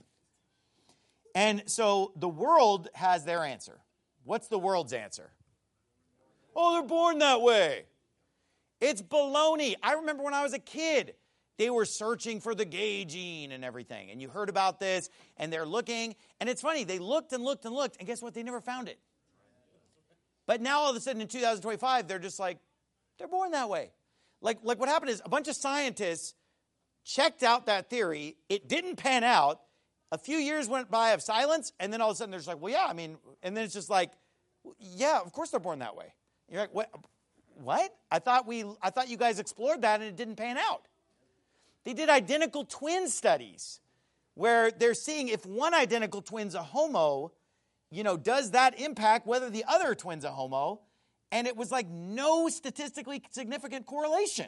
S1: And so the world has their answer. What's the world's answer? Oh, they're born that way. It's baloney. I remember when I was a kid, they were searching for the gay gene and everything. And you heard about this, and they're looking. And it's funny, they looked and looked and looked, and guess what? They never found it. But now all of a sudden in two thousand twenty-five, they're just like, they're born that way. Like, like what happened is a bunch of scientists checked out that theory. It didn't pan out. A few years went by of silence, and then all of a sudden they're just like, well, yeah, I mean, and then it's just like, yeah, of course they're born that way. And you're like, what? What? I thought we, I thought you guys explored that and it didn't pan out. They did identical twin studies where they're seeing if one identical twin's a homo, you know, does that impact whether the other twin's a homo? And it was like no statistically significant correlation.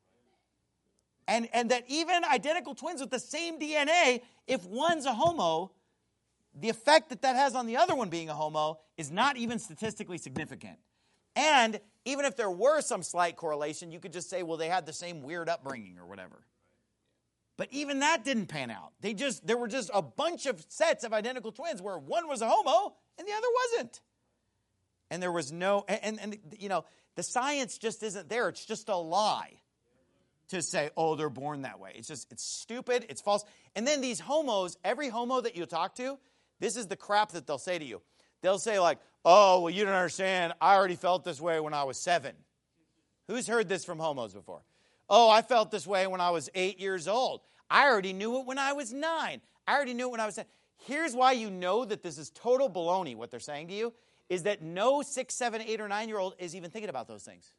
S1: And, and that even identical twins with the same D N A, if one's a homo, the effect that that has on the other one being a homo is not even statistically significant. And even if there were some slight correlation, you could just say, well, they had the same weird upbringing or whatever. But even that didn't pan out. They just there were just a bunch of sets of identical twins where one was a homo and the other wasn't. And there was no, and, and, and you know, the science just isn't there. It's just a lie to say, oh, they're born that way. It's just, it's stupid, it's false. And then these homos, every homo that you talk to, this is the crap that they'll say to you. They'll say like, oh, well, you don't understand. I already felt this way when I was seven. Who's heard this from homos before? Oh, I felt this way when I was eight years old. I already knew it when I was nine. I already knew it when I was ten. Here's why you know that this is total baloney, what they're saying to you, is that no six, seven, eight, or nine-year-old is even thinking about those things.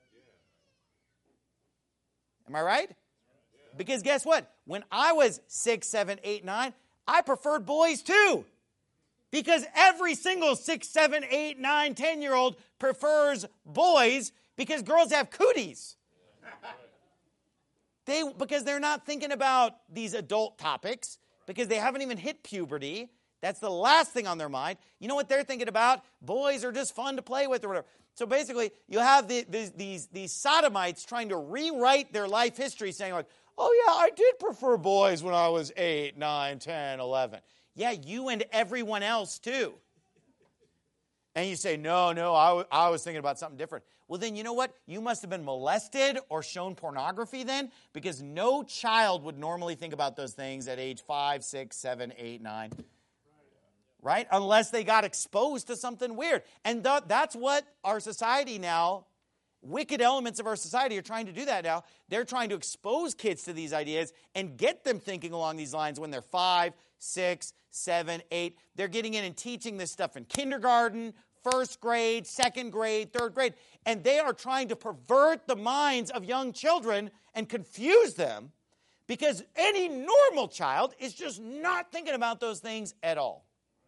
S1: Am I right? Because guess what? When I was six, seven, eight, nine, I preferred boys too. Because every single six, seven, eight, nine, ten-year-old prefers boys because girls have cooties. They, because they're not thinking about these adult topics, because they haven't even hit puberty. That's the last thing on their mind. You know what they're thinking about? Boys are just fun to play with or whatever. So basically, you have the, the, these, these sodomites trying to rewrite their life history, saying like, oh yeah, I did prefer boys when I was eight, nine, ten, eleven. Yeah, you and everyone else too. And you say, no, no, I, w- I was thinking about something different. Well, then you know what? You must have been molested or shown pornography then, because no child would normally think about those things at age five, six, seven, eight, nine. Right? Unless they got exposed to something weird. And th- that's what our society now, wicked elements of our society are trying to do that now. They're trying to expose kids to these ideas and get them thinking along these lines when they're five, six, seven, eight. They're getting in and teaching this stuff in kindergarten, first grade, second grade, third grade. And they are trying to pervert the minds of young children and confuse them because any normal child is just not thinking about those things at all.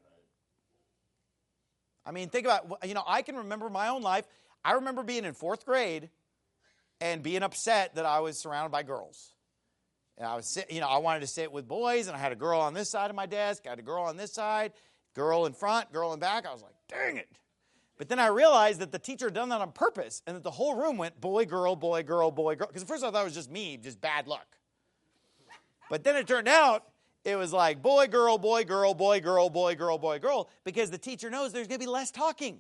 S1: I mean, think about, you know, I can remember my own life. I remember being in fourth grade and being upset that I was surrounded by girls. And I was, sit, you know, I wanted to sit with boys, and I had a girl on this side of my desk, I had a girl on this side, girl in front, girl in back. I was like, dang it. But then I realized that the teacher had done that on purpose, and that the whole room went boy, girl, boy, girl, boy, girl. Because at first I thought it was just me, just bad luck. But then it turned out it was like boy, girl, boy, girl, boy, girl, boy, girl, boy, girl, because the teacher knows there's going to be less talking.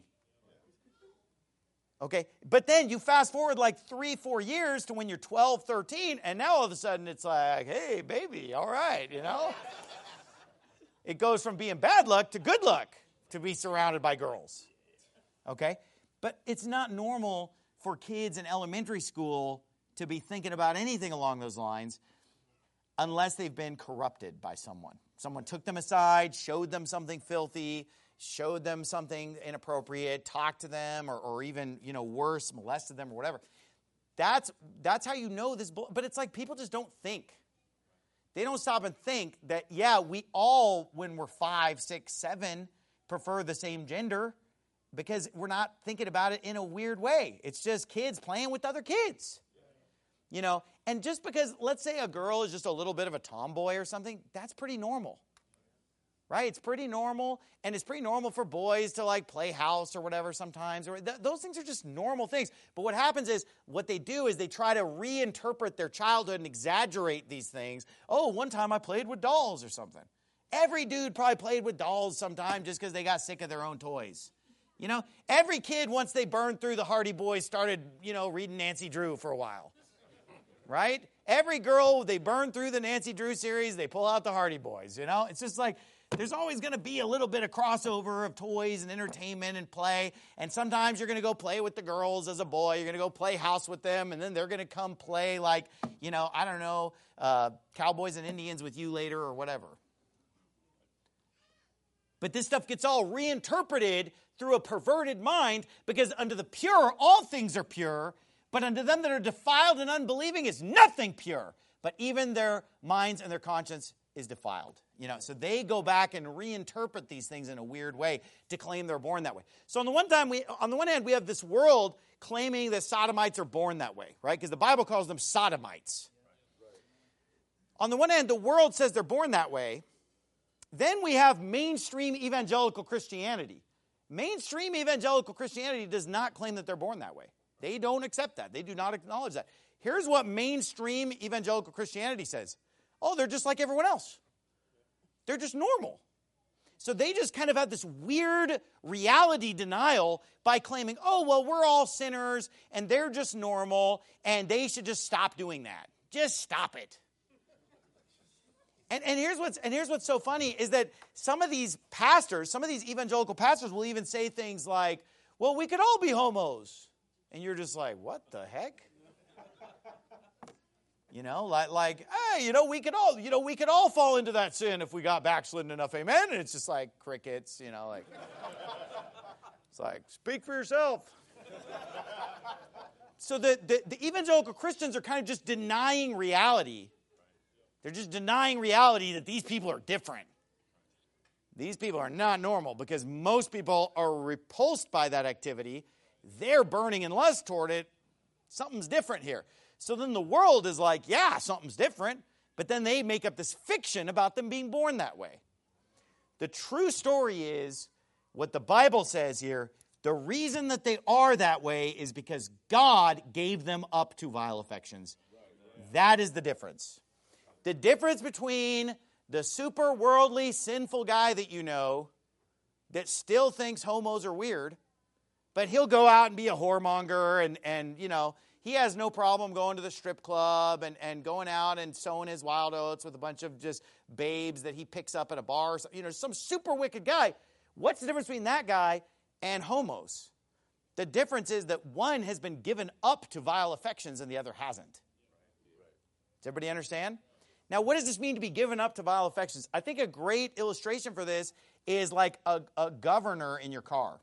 S1: Okay, but then you fast forward like three, four years to when you're twelve, thirteen, and now all of a sudden it's like, hey, baby, all right, you know? It goes from being bad luck to good luck to be surrounded by girls. Okay? But it's not normal for kids in elementary school to be thinking about anything along those lines unless they've been corrupted by someone. Someone took them aside, showed them something filthy, showed them something inappropriate, talked to them, or, or even, you know, worse, molested them or whatever. That's, that's how you know this. But it's like people just don't think. They don't stop and think that, yeah, we all, when we're five, six, seven, prefer the same gender because we're not thinking about it in a weird way. It's just kids playing with other kids. You know, and just because, let's say a girl is just a little bit of a tomboy or something, that's pretty normal. Right? It's pretty normal, and it's pretty normal for boys to like play house or whatever sometimes. Or th- those things are just normal things. But what happens is, what they do is they try to reinterpret their childhood and exaggerate these things. Oh, one time I played with dolls or something. Every dude probably played with dolls sometime just because they got sick of their own toys. You know, every kid, once they burned through the Hardy Boys, started, you know, reading Nancy Drew for a while. Right? Every girl, they burn through the Nancy Drew series, they pull out the Hardy Boys, you know? It's just like, there's always going to be a little bit of crossover of toys and entertainment and play. And sometimes you're going to go play with the girls as a boy. You're going to go play house with them. And then they're going to come play like, you know, I don't know, uh, Cowboys and Indians with you later or whatever. But this stuff gets all reinterpreted through a perverted mind because unto the pure, all things are pure. But unto them that are defiled and unbelieving is nothing pure. But even their minds and their conscience is defiled. You know, so they go back and reinterpret these things in a weird way to claim they're born that way. So on the one time, we, on the one hand, we have this world claiming that sodomites are born that way, right? Because the Bible calls them sodomites. On the one hand, the world says they're born that way. Then we have mainstream evangelical Christianity. Mainstream evangelical Christianity does not claim that they're born that way. They don't accept that. They do not acknowledge that. Here's what mainstream evangelical Christianity says. Oh, they're just like everyone else. They're just normal. So they just kind of have this weird reality denial by claiming, oh, well, we're all sinners, and they're just normal, and they should just stop doing that. Just stop it. And, and, here's what's, and here's what's so funny is that some of these pastors, some of these evangelical pastors will even say things like, well, we could all be homos. And you're just like, what the heck? You know, like, like, hey, you know, we could all, you know, we could all fall into that sin if we got backslidden enough, amen? And it's just like crickets, you know, like. It's like, speak for yourself. So the, the, the evangelical Christians are kind of just denying reality. They're just denying reality that these people are different. These people are not normal because most people are repulsed by that activity. They're burning in lust toward it. Something's different here. So then the world is like, yeah, something's different. But then they make up this fiction about them being born that way. The true story is what the Bible says here. The reason that they are that way is because God gave them up to vile affections. That is the difference. The difference between the super worldly, sinful guy that you know that still thinks homos are weird, but he'll go out and be a whoremonger and, and you know, he has no problem going to the strip club and, and going out and sowing his wild oats with a bunch of just babes that he picks up at a bar. You know, some super wicked guy. What's the difference between that guy and homos? The difference is that one has been given up to vile affections and the other hasn't. Does everybody understand? Now, what does this mean to be given up to vile affections? I think a great illustration for this is like a, a governor in your car.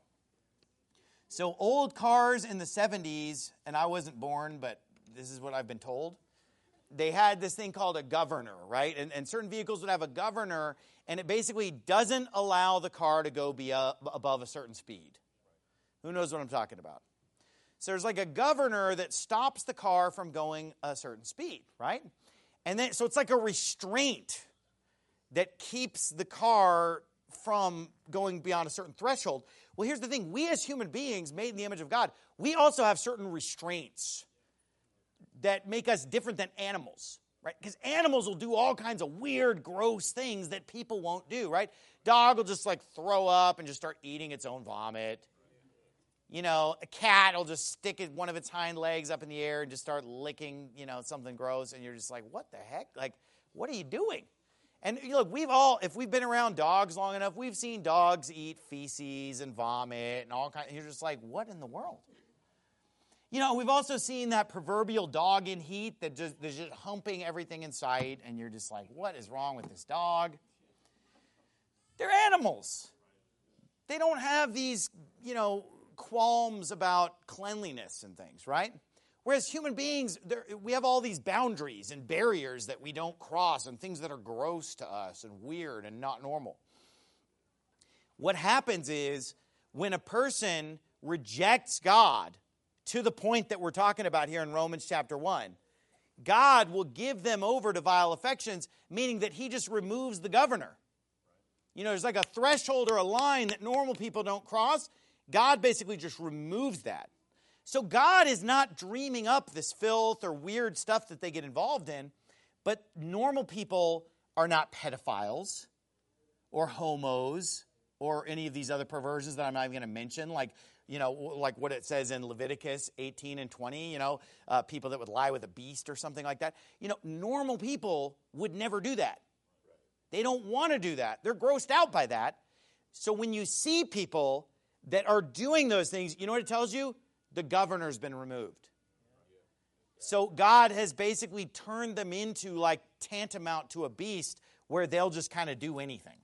S1: So old cars in the seventies, and I wasn't born, but this is what I've been told, they had this thing called a governor, right? And, and certain vehicles would have a governor, and it basically doesn't allow the car to go be a, above a certain speed. Who knows what I'm talking about? So there's like a governor that stops the car from going a certain speed, right? And then, so it's like a restraint that keeps the car from going beyond a certain threshold. Well, here's the thing. We as human beings made in the image of God, we also have certain restraints that make us different than animals, right? Because animals will do all kinds of weird, gross things that people won't do, right? Dog will just like throw up and just start eating its own vomit. You know, a cat will just stick it, one of its hind legs up in the air and just start licking, you know, something gross. And you're just like, what the heck? Like, what are you doing? And look, we've all, if we've been around dogs long enough, we've seen dogs eat feces and vomit and all kinds. And you're just like, what in the world? You know, we've also seen that proverbial dog in heat that just, that's just humping everything in sight. And you're just like, what is wrong with this dog? They're animals. They don't have these, you know, qualms about cleanliness and things, right? Whereas human beings, we have all these boundaries and barriers that we don't cross and things that are gross to us and weird and not normal. What happens is when a person rejects God to the point that we're talking about here in Romans chapter one, God will give them over to vile affections, meaning that he just removes the governor. You know, there's like a threshold or a line that normal people don't cross. God basically just removes that. So God is not dreaming up this filth or weird stuff that they get involved in, but normal people are not pedophiles or homos or any of these other perversions that I'm not even going to mention, like, you know, like what it says in Leviticus eighteen and twenty, you know, uh, people that would lie with a beast or something like that. You know, normal people would never do that. They don't want to do that. They're grossed out by that. So when you see people that are doing those things, you know what it tells you? The governor's been removed. So God has basically turned them into like tantamount to a beast where they'll just kind of do anything.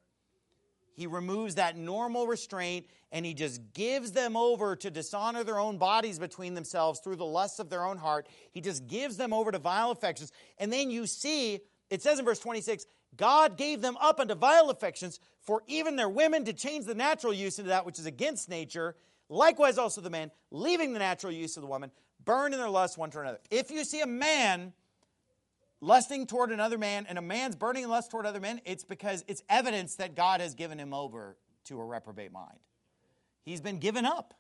S1: He removes that normal restraint and he just gives them over to dishonor their own bodies between themselves through the lusts of their own heart. He just gives them over to vile affections. And then you see, it says in verse twenty-six, God gave them up unto vile affections, for even their women did change the natural use into that which is against nature. Likewise also the men, leaving the natural use of the woman, burned in their lust one toward another. If you see a man lusting toward another man and a man's burning in lust toward other men, it's because it's evidence that God has given him over to a reprobate mind. He's been given up.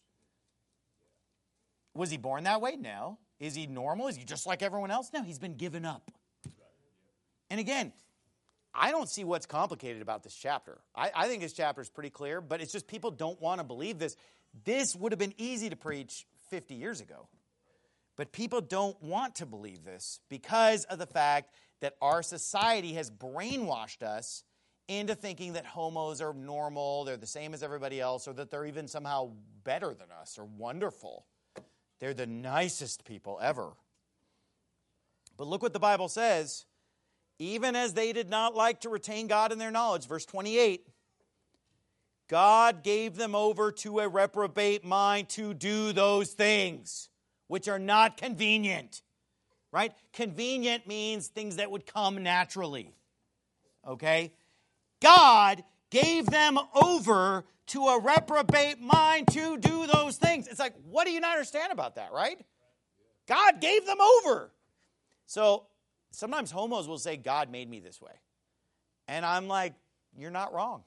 S1: Was he born that way? No. Is he normal? Is he just like everyone else? No, he's been given up. And again, I don't see what's complicated about this chapter. I, I think this chapter is pretty clear, but it's just people don't want to believe this. This would have been easy to preach fifty years ago. But people don't want to believe this because of the fact that our society has brainwashed us into thinking that homos are normal, they're the same as everybody else, or that they're even somehow better than us or wonderful. They're the nicest people ever. But look what the Bible says. Even as they did not like to retain God in their knowledge, verse twenty-eight, God gave them over to a reprobate mind to do those things which are not convenient. Right? Convenient means things that would come naturally. Okay? God gave them over to a reprobate mind to do those things. It's like, what do you not understand about that, right? God gave them over. So sometimes homos will say, God made me this way. And I'm like, you're not wrong.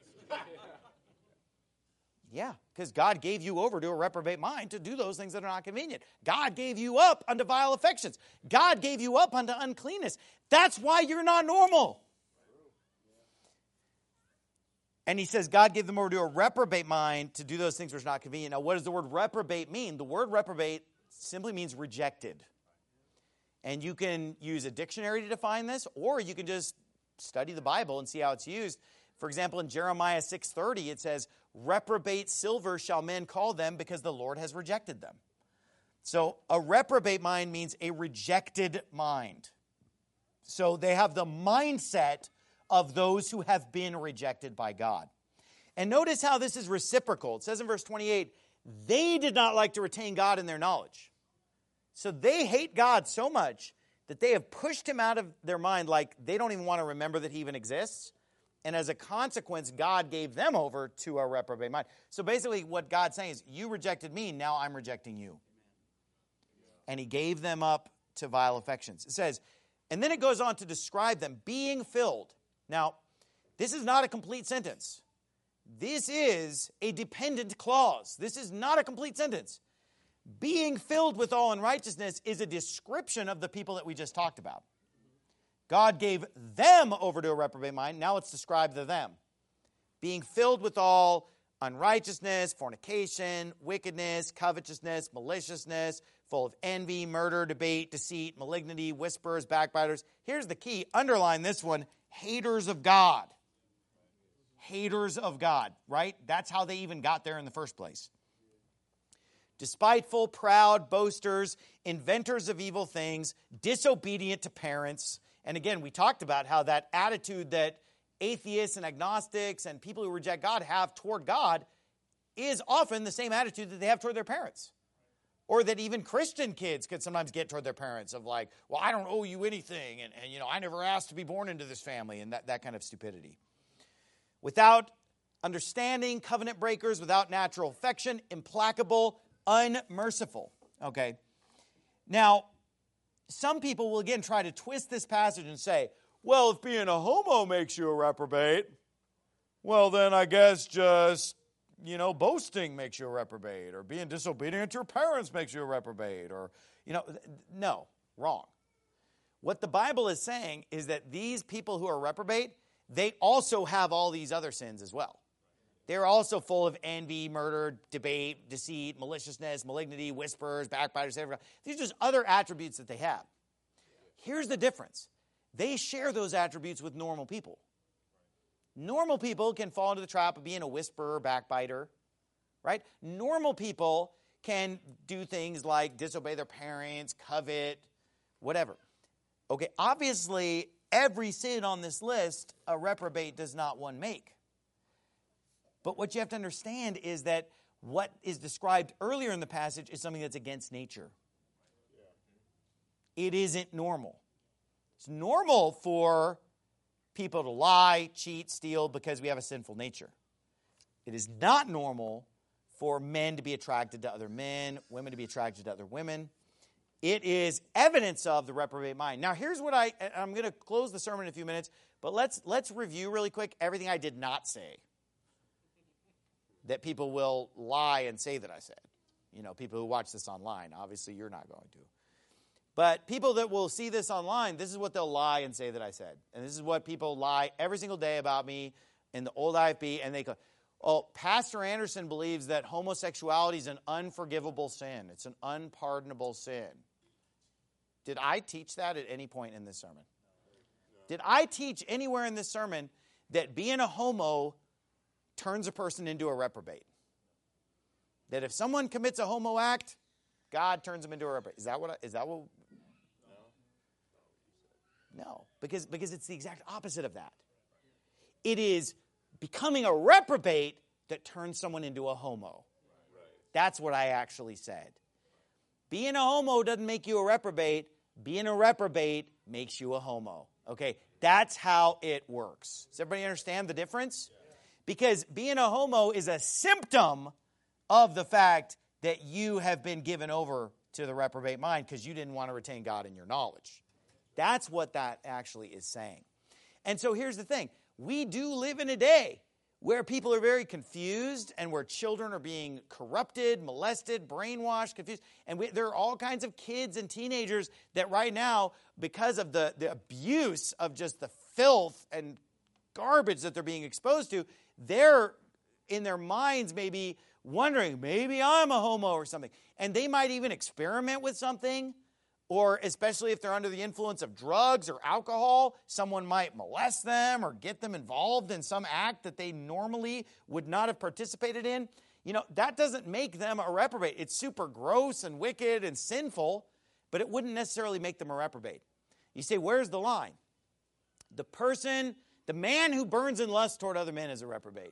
S1: Yeah, because God gave you over to a reprobate mind to do those things that are not convenient. God gave you up unto vile affections. God gave you up unto uncleanness. That's why you're not normal. And he says God gave them over to a reprobate mind to do those things which are not convenient. Now, what does the word reprobate mean? The word reprobate simply means rejected. And you can use a dictionary to define this, or you can just study the Bible and see how it's used. For example, in Jeremiah six thirty, it says, reprobate silver shall men call them because the Lord has rejected them. So a reprobate mind means a rejected mind. So they have the mindset of those who have been rejected by God. And notice how this is reciprocal. It says in verse twenty-eight, they did not like to retain God in their knowledge. So they hate God so much that they have pushed him out of their mind, like they don't even want to remember that he even exists. And as a consequence, God gave them over to a reprobate mind. So basically what God's saying is, you rejected me, now I'm rejecting you. And he gave them up to vile affections. It says, and then it goes on to describe them being filled. Now, this is not a complete sentence. This is a dependent clause. This is not a complete sentence. Being filled with all unrighteousness is a description of the people that we just talked about. God gave them over to a reprobate mind. Now let's describe the them. Being filled with all unrighteousness, fornication, wickedness, covetousness, maliciousness, full of envy, murder, debate, deceit, malignity, whisperers, backbiters. Here's the key. Underline this one. Haters of God. Haters of God, right? That's how they even got there in the first place. Despiteful, proud, boasters, inventors of evil things, disobedient to parents. And again, we talked about how that attitude that atheists and agnostics and people who reject God have toward God is often the same attitude that they have toward their parents. Or that even Christian kids could sometimes get toward their parents of like, well, I don't owe you anything. And, and you know, I never asked to be born into this family. And that, that kind of stupidity. Without understanding, covenant breakers, without natural affection, implacable, unmerciful. Okay. Now, some people will again try to twist this passage and say, well, if being a homo makes you a reprobate, well, then I guess just, you know, boasting makes you a reprobate, or being disobedient to your parents makes you a reprobate, or, you know, no, wrong. What the Bible is saying is that these people who are reprobate, they also have all these other sins as well. They're also full of envy, murder, debate, deceit, maliciousness, malignity, whisperers, backbiters, everything. These are just other attributes that they have. Here's the difference. They share those attributes with normal people. Normal people can fall into the trap of being a whisperer, backbiter, right? Normal people can do things like disobey their parents, covet, whatever. Okay, obviously, every sin on this list, a reprobate does not one make. But what you have to understand is that what is described earlier in the passage is something that's against nature. It isn't normal. It's normal for people to lie, cheat, steal because we have a sinful nature. It is not normal for men to be attracted to other men, women to be attracted to other women. It is evidence of the reprobate mind. Now, here's what I, I'm going to close the sermon in a few minutes, but let's let's review really quick everything I did not say that people will lie and say that I said. You know, people who watch this online. Obviously, you're not going to. But people that will see this online, this is what they'll lie and say that I said. And this is what people lie every single day about me in the old I F B. And they go, oh, Pastor Anderson believes that homosexuality is an unforgivable sin. It's an unpardonable sin. Did I teach that at any point in this sermon? Did I teach anywhere in this sermon that being a homo turns a person into a reprobate? That if someone commits a homo act, God turns them into a reprobate. Is that what? I, is that what? No, because because it's the exact opposite of that. It is becoming a reprobate that turns someone into a homo. That's what I actually said. Being a homo doesn't make you a reprobate. Being a reprobate makes you a homo. Okay, that's how it works. Does everybody understand the difference? Because being a homo is a symptom of the fact that you have been given over to the reprobate mind because you didn't want to retain God in your knowledge. That's what that actually is saying. And so here's the thing. We do live in a day where people are very confused and where children are being corrupted, molested, brainwashed, confused. And we, there are all kinds of kids and teenagers that right now, because of the, the abuse of just the filth and garbage that they're being exposed to, they're in their minds maybe wondering, maybe I'm a homo or something. And they might even experiment with something. Or especially if they're under the influence of drugs or alcohol, someone might molest them or get them involved in some act that they normally would not have participated in. You know, that doesn't make them a reprobate. It's super gross and wicked and sinful, but it wouldn't necessarily make them a reprobate. You say, where's the line? The person, the man who burns in lust toward other men is a reprobate.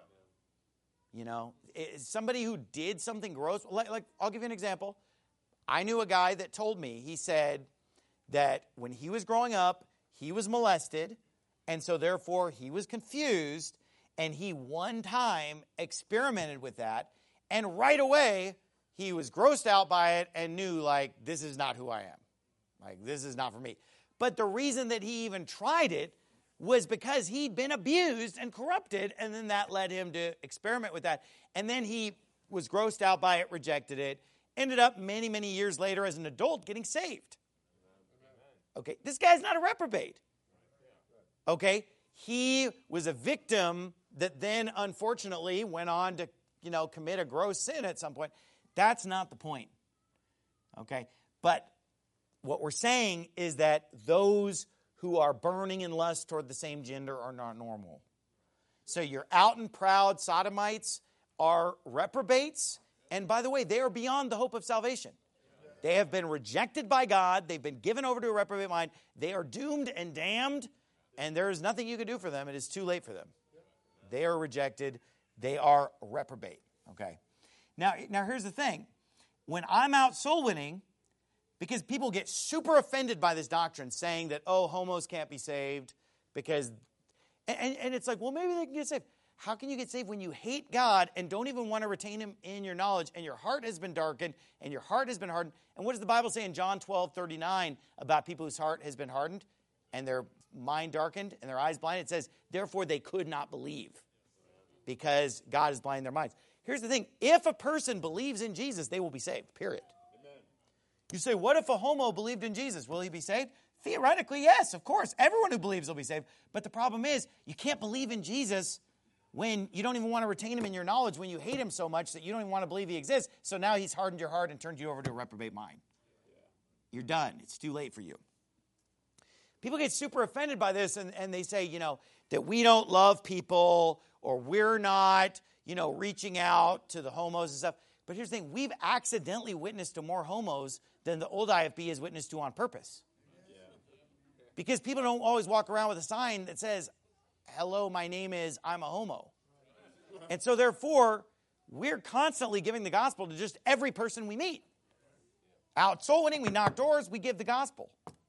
S1: You know, somebody who did something gross, like, like I'll give you an example. I knew a guy that told me, he said that when he was growing up, he was molested, and so therefore he was confused, and he one time experimented with that, and right away he was grossed out by it and knew, like, this is not who I am. Like, this is not for me. But the reason that he even tried it was because he'd been abused and corrupted, and then that led him to experiment with that. And then he was grossed out by it, rejected it, ended up many, many years later as an adult getting saved. Okay, this guy's not a reprobate. Okay, he was a victim that then unfortunately went on to, you know, commit a gross sin at some point. That's not the point. Okay, but what we're saying is that those who are burning in lust toward the same gender are not normal. So your out and proud sodomites are reprobates. And by the way, they are beyond the hope of salvation. They have been rejected by God. They've been given over to a reprobate mind. They are doomed and damned, and there is nothing you can do for them. It is too late for them. They are rejected. They are reprobate. Okay. Now, now here's the thing. When I'm out soul winning, because people get super offended by this doctrine saying that, oh, homos can't be saved because, and, and it's like, well, maybe they can get saved. How can you get saved when you hate God and don't even want to retain him in your knowledge, and your heart has been darkened and your heart has been hardened? And what does the Bible say in John twelve thirty-nine about people whose heart has been hardened and their mind darkened and their eyes blinded? It says, therefore they could not believe because God has blinded their minds. Here's the thing. If a person believes in Jesus, they will be saved, period. Amen. You say, what if a homo believed in Jesus? Will he be saved? Theoretically, yes, of course. Everyone who believes will be saved. But the problem is, you can't believe in Jesus when you don't even want to retain him in your knowledge, when you hate him so much that you don't even want to believe he exists. So now he's hardened your heart and turned you over to a reprobate mind. You're done. It's too late for you. People get super offended by this, and, and they say, you know, that we don't love people, or we're not, you know, reaching out to the homos and stuff. But here's the thing. We've accidentally witnessed to more homos than the old I F B has witnessed to on purpose. Because people don't always walk around with a sign that says, hello, my name is, I'm a homo. And so therefore, we're constantly giving the gospel to just every person we meet. Out soul winning, we knock doors, we give the gospel.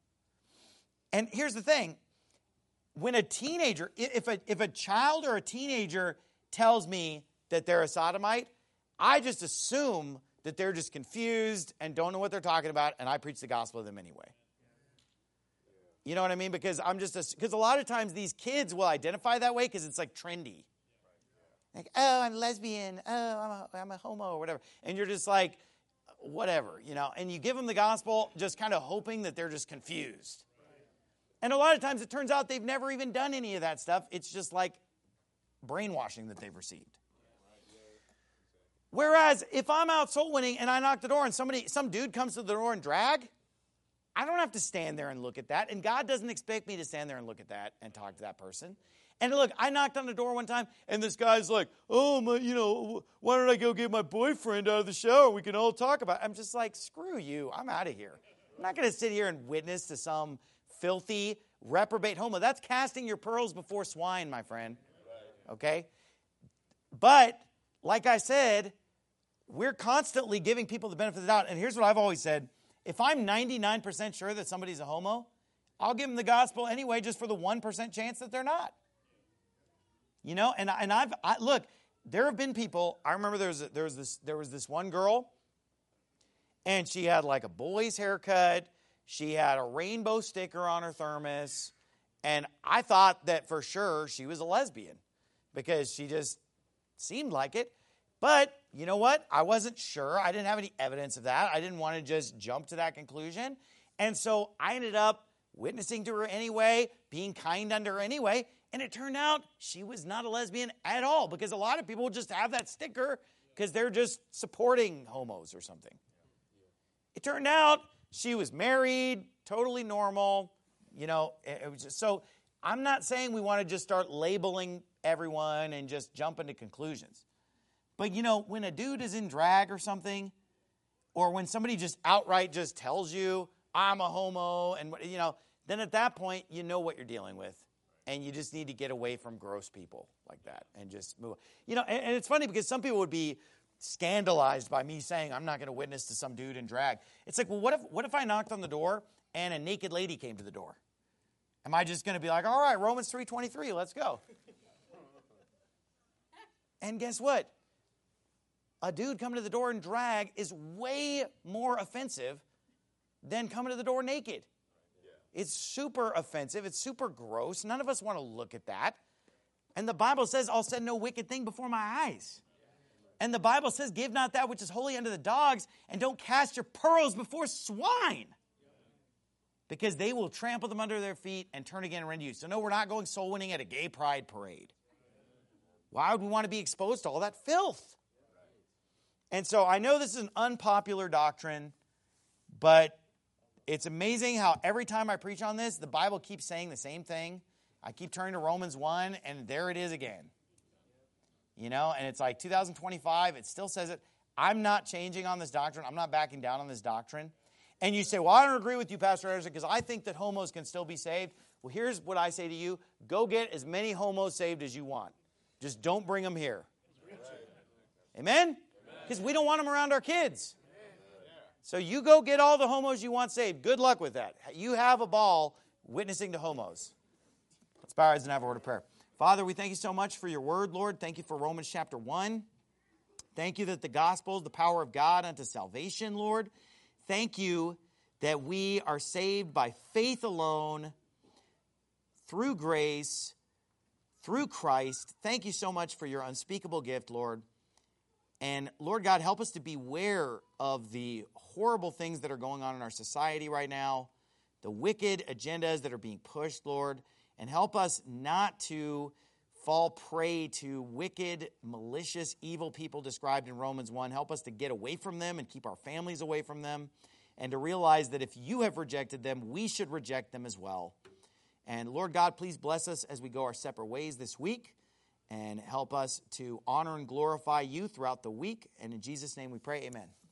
S1: And here's the thing. When a teenager, if a, if a child or a teenager tells me that they're a sodomite, I just assume that they're just confused and don't know what they're talking about, and I preach the gospel to them anyway. You know what I mean? Because I'm just, because a, a lot of times these kids will identify that way because it's like trendy. Like, oh, I'm lesbian. Oh, I'm a, I'm a homo or whatever. And you're just like, whatever, you know. And you give them the gospel just kind of hoping that they're just confused. And a lot of times it turns out they've never even done any of that stuff. It's just like brainwashing that they've received. Whereas if I'm out soul winning and I knock the door and somebody, some dude comes to the door in drag, I don't have to stand there and look at that. And God doesn't expect me to stand there and look at that and talk to that person. And look, I knocked on the door one time, and this guy's like, oh, my, you know, why don't I go get my boyfriend out of the shower? We can all talk about it. I'm just like, screw you. I'm out of here. I'm not going to sit here and witness to some filthy, reprobate homo. That's casting your pearls before swine, my friend. okay? But, like I said, we're constantly giving people the benefit of the doubt. And here's what I've always said. If I'm ninety-nine percent sure that somebody's a homo, I'll give them the gospel anyway just for the one percent chance that they're not. You know, and, and I've, I, look, there have been people, I remember there was, a, there was this there was this one girl, and she had like a boy's haircut. She had a rainbow sticker on her thermos. And I thought that for sure she was a lesbian because she just seemed like it. But you know what? I wasn't sure. I didn't have any evidence of that. I didn't want to just jump to that conclusion. And so I ended up witnessing to her anyway, being kind unto her anyway. And it turned out she was not a lesbian at all, because a lot of people just have that sticker because they're just supporting homos or something. It turned out she was married, totally normal. You know, it was just, so I'm not saying we want to just start labeling everyone and just jump into conclusions. But, you know, when a dude is in drag or something, or when somebody just outright just tells you, I'm a homo, and, you know, then at that point, you know what you're dealing with. And you just need to get away from gross people like that and just move on. You know, and, and it's funny because some people would be scandalized by me saying I'm not going to witness to some dude in drag. It's like, well, what if what if I knocked on the door and a naked lady came to the door? Am I just going to be like, all right, Romans three twenty-three, let's go? And guess what? A dude coming to the door in drag is way more offensive than coming to the door naked. It's super offensive. It's super gross. None of us want to look at that. And the Bible says, I'll send no wicked thing before my eyes. And the Bible says, give not that which is holy unto the dogs, and don't cast your pearls before swine, because they will trample them under their feet and turn again and rend you. So no, we're not going soul winning at a gay pride parade. Why would we want to be exposed to all that filth? And so I know this is an unpopular doctrine, but it's amazing how every time I preach on this, the Bible keeps saying the same thing. I keep turning to Romans one, and there it is again. You know, and it's like two thousand twenty-five, it still says it. I'm not changing on this doctrine. I'm not backing down on this doctrine. And you say, well, I don't agree with you, Pastor Anderson, because I think that homos can still be saved. Well, here's what I say to you. Go get as many homos saved as you want. Just don't bring them here. Amen? Because we don't want them around our kids. So you go get all the homos you want saved. Good luck with that. You have a ball witnessing to homos. Let's bow our heads and have a word of prayer. Father, we thank you so much for your word, Lord. Thank you for Romans chapter one. Thank you that the gospel is the power of God unto salvation, Lord. Thank you that we are saved by faith alone, through grace, through Christ. Thank you so much for your unspeakable gift, Lord. And Lord God, help us to beware of the horrible things that are going on in our society right now, the wicked agendas that are being pushed, Lord, and help us not to fall prey to wicked, malicious, evil people described in Romans one. Help us to get away from them and keep our families away from them, and to realize that if you have rejected them, we should reject them as well. And Lord God, please bless us as we go our separate ways this week, and help us to honor and glorify you throughout the week. And in Jesus' name we pray, amen.